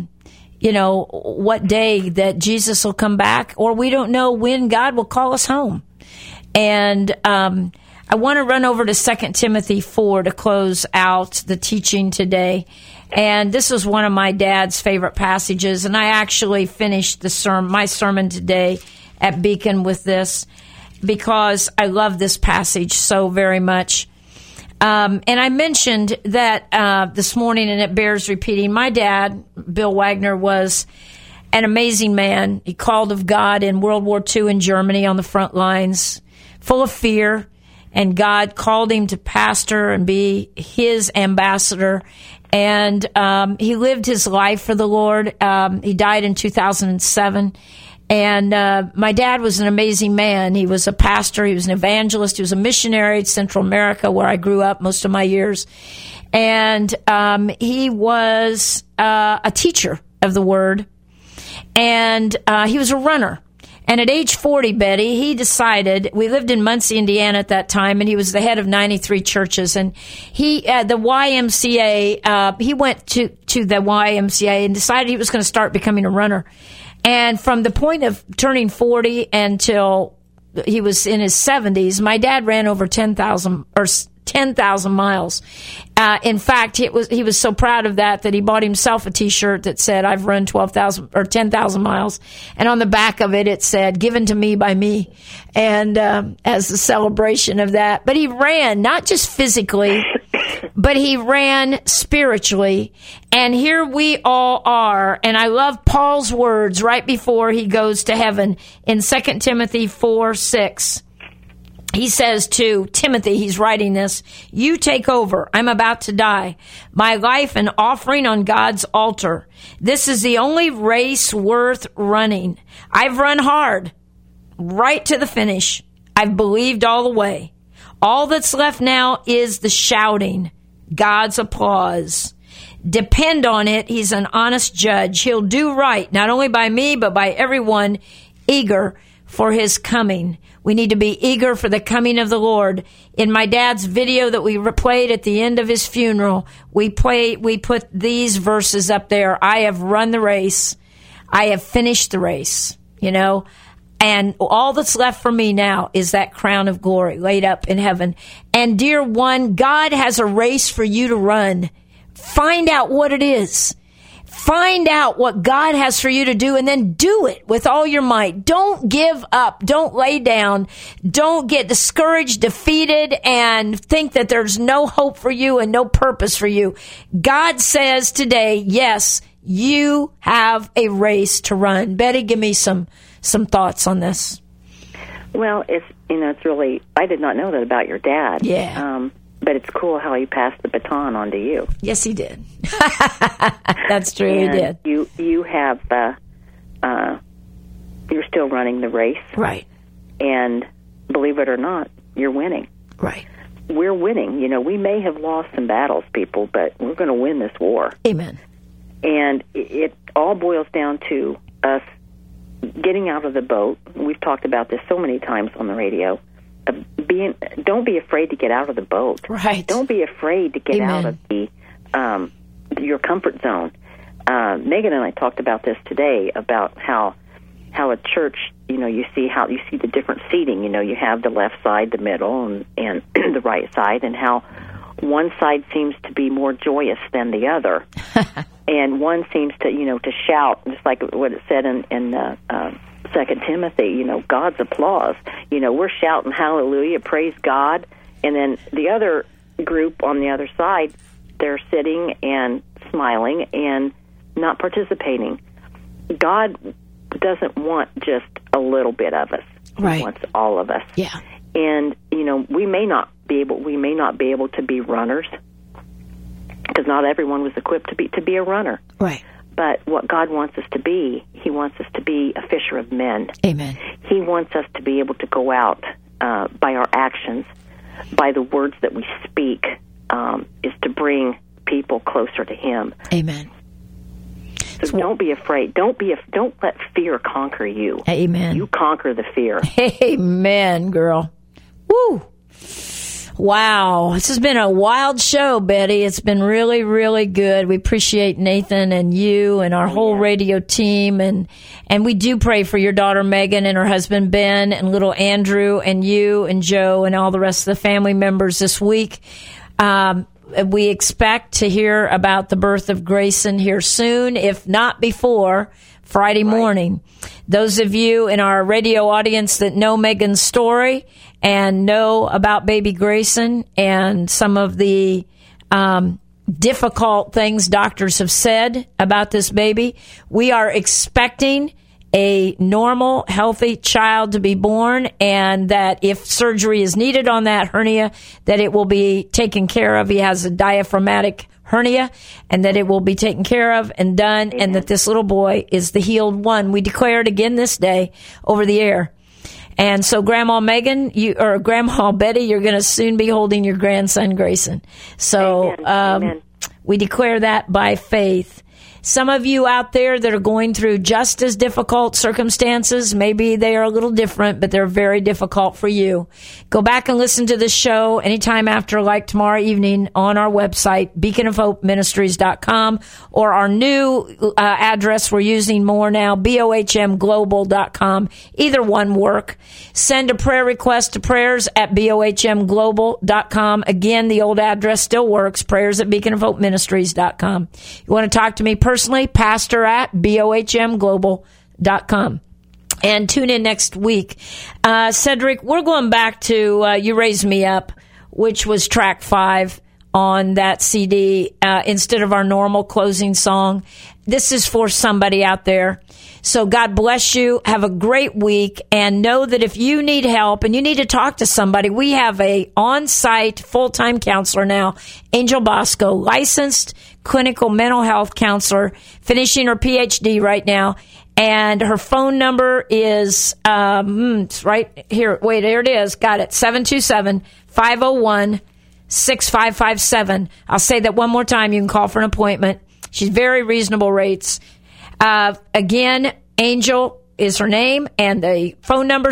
what day that Jesus will come back, or we don't know when God will call us home. And I want to run over to 2 Timothy 4 to close out the teaching today. And this is one of my dad's favorite passages. And I actually finished my sermon today at Beacon with this, because I love this passage so very much. And I mentioned that this morning, and it bears repeating, my dad, Bill Wagner, was an amazing man. He called of God in World War II in Germany on the front lines, full of fear, and God called him to pastor and be His ambassador. And he lived his life for the Lord. He died in 2007. And my dad was an amazing man. He was a pastor. He was an evangelist. He was a missionary in Central America, where I grew up most of my years. And he was a teacher of the Word. And he was a runner. And at age 40, Betty, he decided, we lived in Muncie, Indiana at that time, and he was the head of 93 churches. And he, the YMCA, he went to the YMCA and decided he was going to start becoming a runner. And from the point of turning 40 until he was in his 70s, my dad ran over 10,000 miles. In fact, he was so proud of that he bought himself a T-shirt that said, "I've run 10,000 miles," and on the back of it said, "Given to me by me," and as a celebration of that. But he ran not just physically, but he ran spiritually. And here we all are. And I love Paul's words right before he goes to heaven in 2 Timothy 4:6. He says to Timothy, he's writing this, "You take over. I'm about to die. My life an offering on God's altar. This is the only race worth running. I've run hard, right to the finish. I've believed all the way. All that's left now is the shouting, God's applause. Depend on it. He's an honest judge. He'll do right, not only by me, but by everyone eager for His coming." We need to be eager for the coming of the Lord. In my dad's video that we played at the end of his funeral, we put these verses up there. I have run the race. I have finished the race, and all that's left for me now is that crown of glory laid up in heaven. And dear one, God has a race for you to run. Find out what it is. Find out what God has for you to do, and then do it with all your might. Don't give up. Don't lay down. Don't get discouraged, defeated, and think that there's no hope for you and no purpose for you. God says today, yes, you have a race to run. Betty, give me some thoughts on this. Well, it's really, I did not know that about your dad. Yeah. But it's cool how he passed the baton on to you. Yes, he did. That's true, and he did. You have, you're still running the race. Right. And believe it or not, you're winning. Right. We're winning. We may have lost some battles, people, but we're going to win this war. Amen. And it all boils down to us getting out of the boat. We've talked about this so many times on the radio. Don't be afraid to get out of the boat. Right. Don't be afraid to get out of your comfort zone. Megan and I talked about this today, about how a church, you see the different seating. You have the left side, the middle, and the right side, and how one side seems to be more joyous than the other, and one seems to shout, just like what it said in 2 Timothy. God's applause. We're shouting hallelujah, praise God, and then the other group on the other side, they're sitting and smiling and not participating. God doesn't want just a little bit of us. Right. He wants all of us. Yeah. And we may not be able to be runners, because not everyone was equipped to be a runner. Right. But what God wants us to be, He wants us to be a fisher of men. Amen. He wants us to be able to go out by our actions, by the words that we speak, is to bring people closer to Him. Amen. So don't be afraid. Don't let fear conquer you. Amen. You conquer the fear. Amen, girl. Woo. Wow. This has been a wild show, Betty. It's been really, really good. We appreciate Nathan and you and our whole radio team. And we do pray for your daughter, Megan, and her husband, Ben, and little Andrew, and you and Joe and all the rest of the family members this week. We expect to hear about the birth of Grayson here soon, if not before Friday morning. Those of you in our radio audience that know Megan's story and know about baby Grayson and some of the difficult things doctors have said about this baby, we are expecting a normal, healthy child to be born, and that if surgery is needed on that hernia, that it will be taken care of. He has a diaphragmatic hernia, and that it will be taken care of and done, and that this little boy is the healed one. We declare it again this day over the air. And so, Grandma Megan, or Grandma Betty, you're going to soon be holding your grandson Grayson. So, Amen. We declare that by faith. Some of you out there that are going through just as difficult circumstances, maybe they are a little different, but they're very difficult for you. Go back and listen to this show anytime after, like tomorrow evening, on our website, beaconofhopeministries.com, or our new address we're using more now, bohmglobal.com. Either one work. Send a prayer request to prayers at bohmglobal.com. Again, the old address still works, prayers at beaconofhopeministries.com. You want to talk to me personally, pastor at bohmglobal.com. And tune in next week. Cedric, we're going back to You Raise Me Up, which was track 5 on that CD, instead of our normal closing song. This is for somebody out there. So God bless you. Have a great week. And know that if you need help and you need to talk to somebody, we have a on-site full-time counselor now, Angel Bosco, licensed clinical mental health counselor, finishing her PhD right now. And her phone number is it's right here. Wait, there it is. Got it. 727-501-6557. I'll say that one more time. You can call for an appointment. She's very reasonable rates. Again, Angel is her name, and the phone number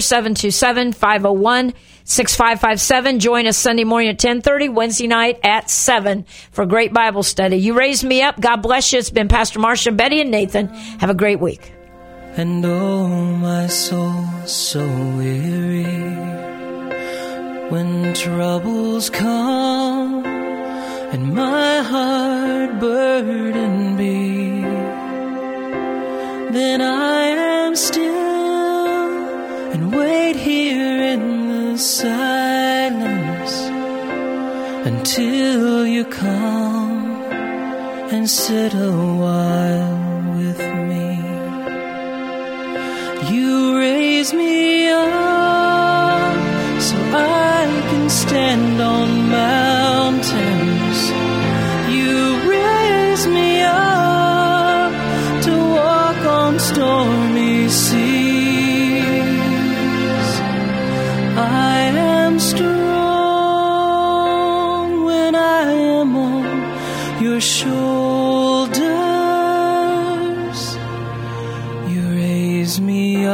727-501-6557. Join us Sunday morning at 10:30, Wednesday night at 7 for great Bible study. You Raise Me Up. God bless you. It's been Pastor Marcia, Betty, and Nathan. Have a great week. And oh, my soul so weary when troubles come and my heart burden be, then I am still and wait here in the silence until you come and sit a while with me. You raise me up so I can stand on mountains. You raise me up to walk on stormy seas. I am strong when I am on your shoulders. You raise me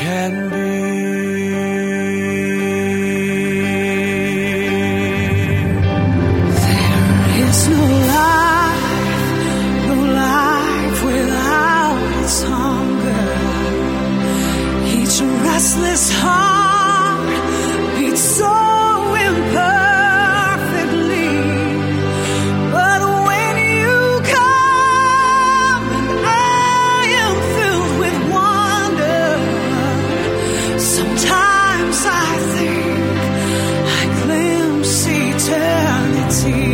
can be. There is no life without its hunger. Each restless heart beats so imperfectly. But when you come and I am filled with wonder, sometimes I think I glimpse eternity.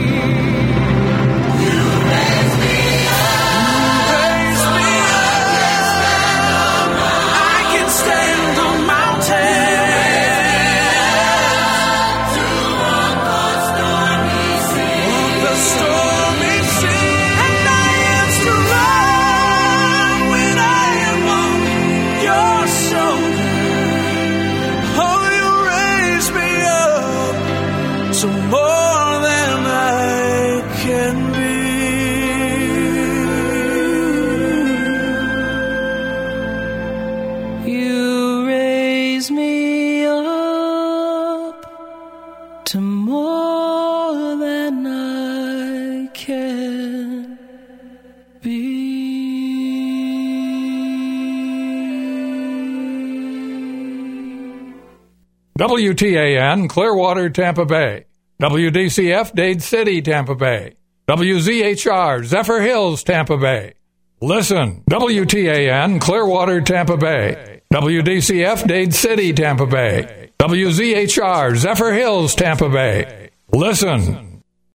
WTAN, Clearwater, Tampa Bay. WDCF, Dade City, Tampa Bay. WZHR, Zephyr Hills, Tampa Bay. Listen, WTAN, Clearwater, Tampa Bay. WDCF, Dade City, Tampa Bay. WZHR, Zephyr Hills, Tampa Bay. Listen.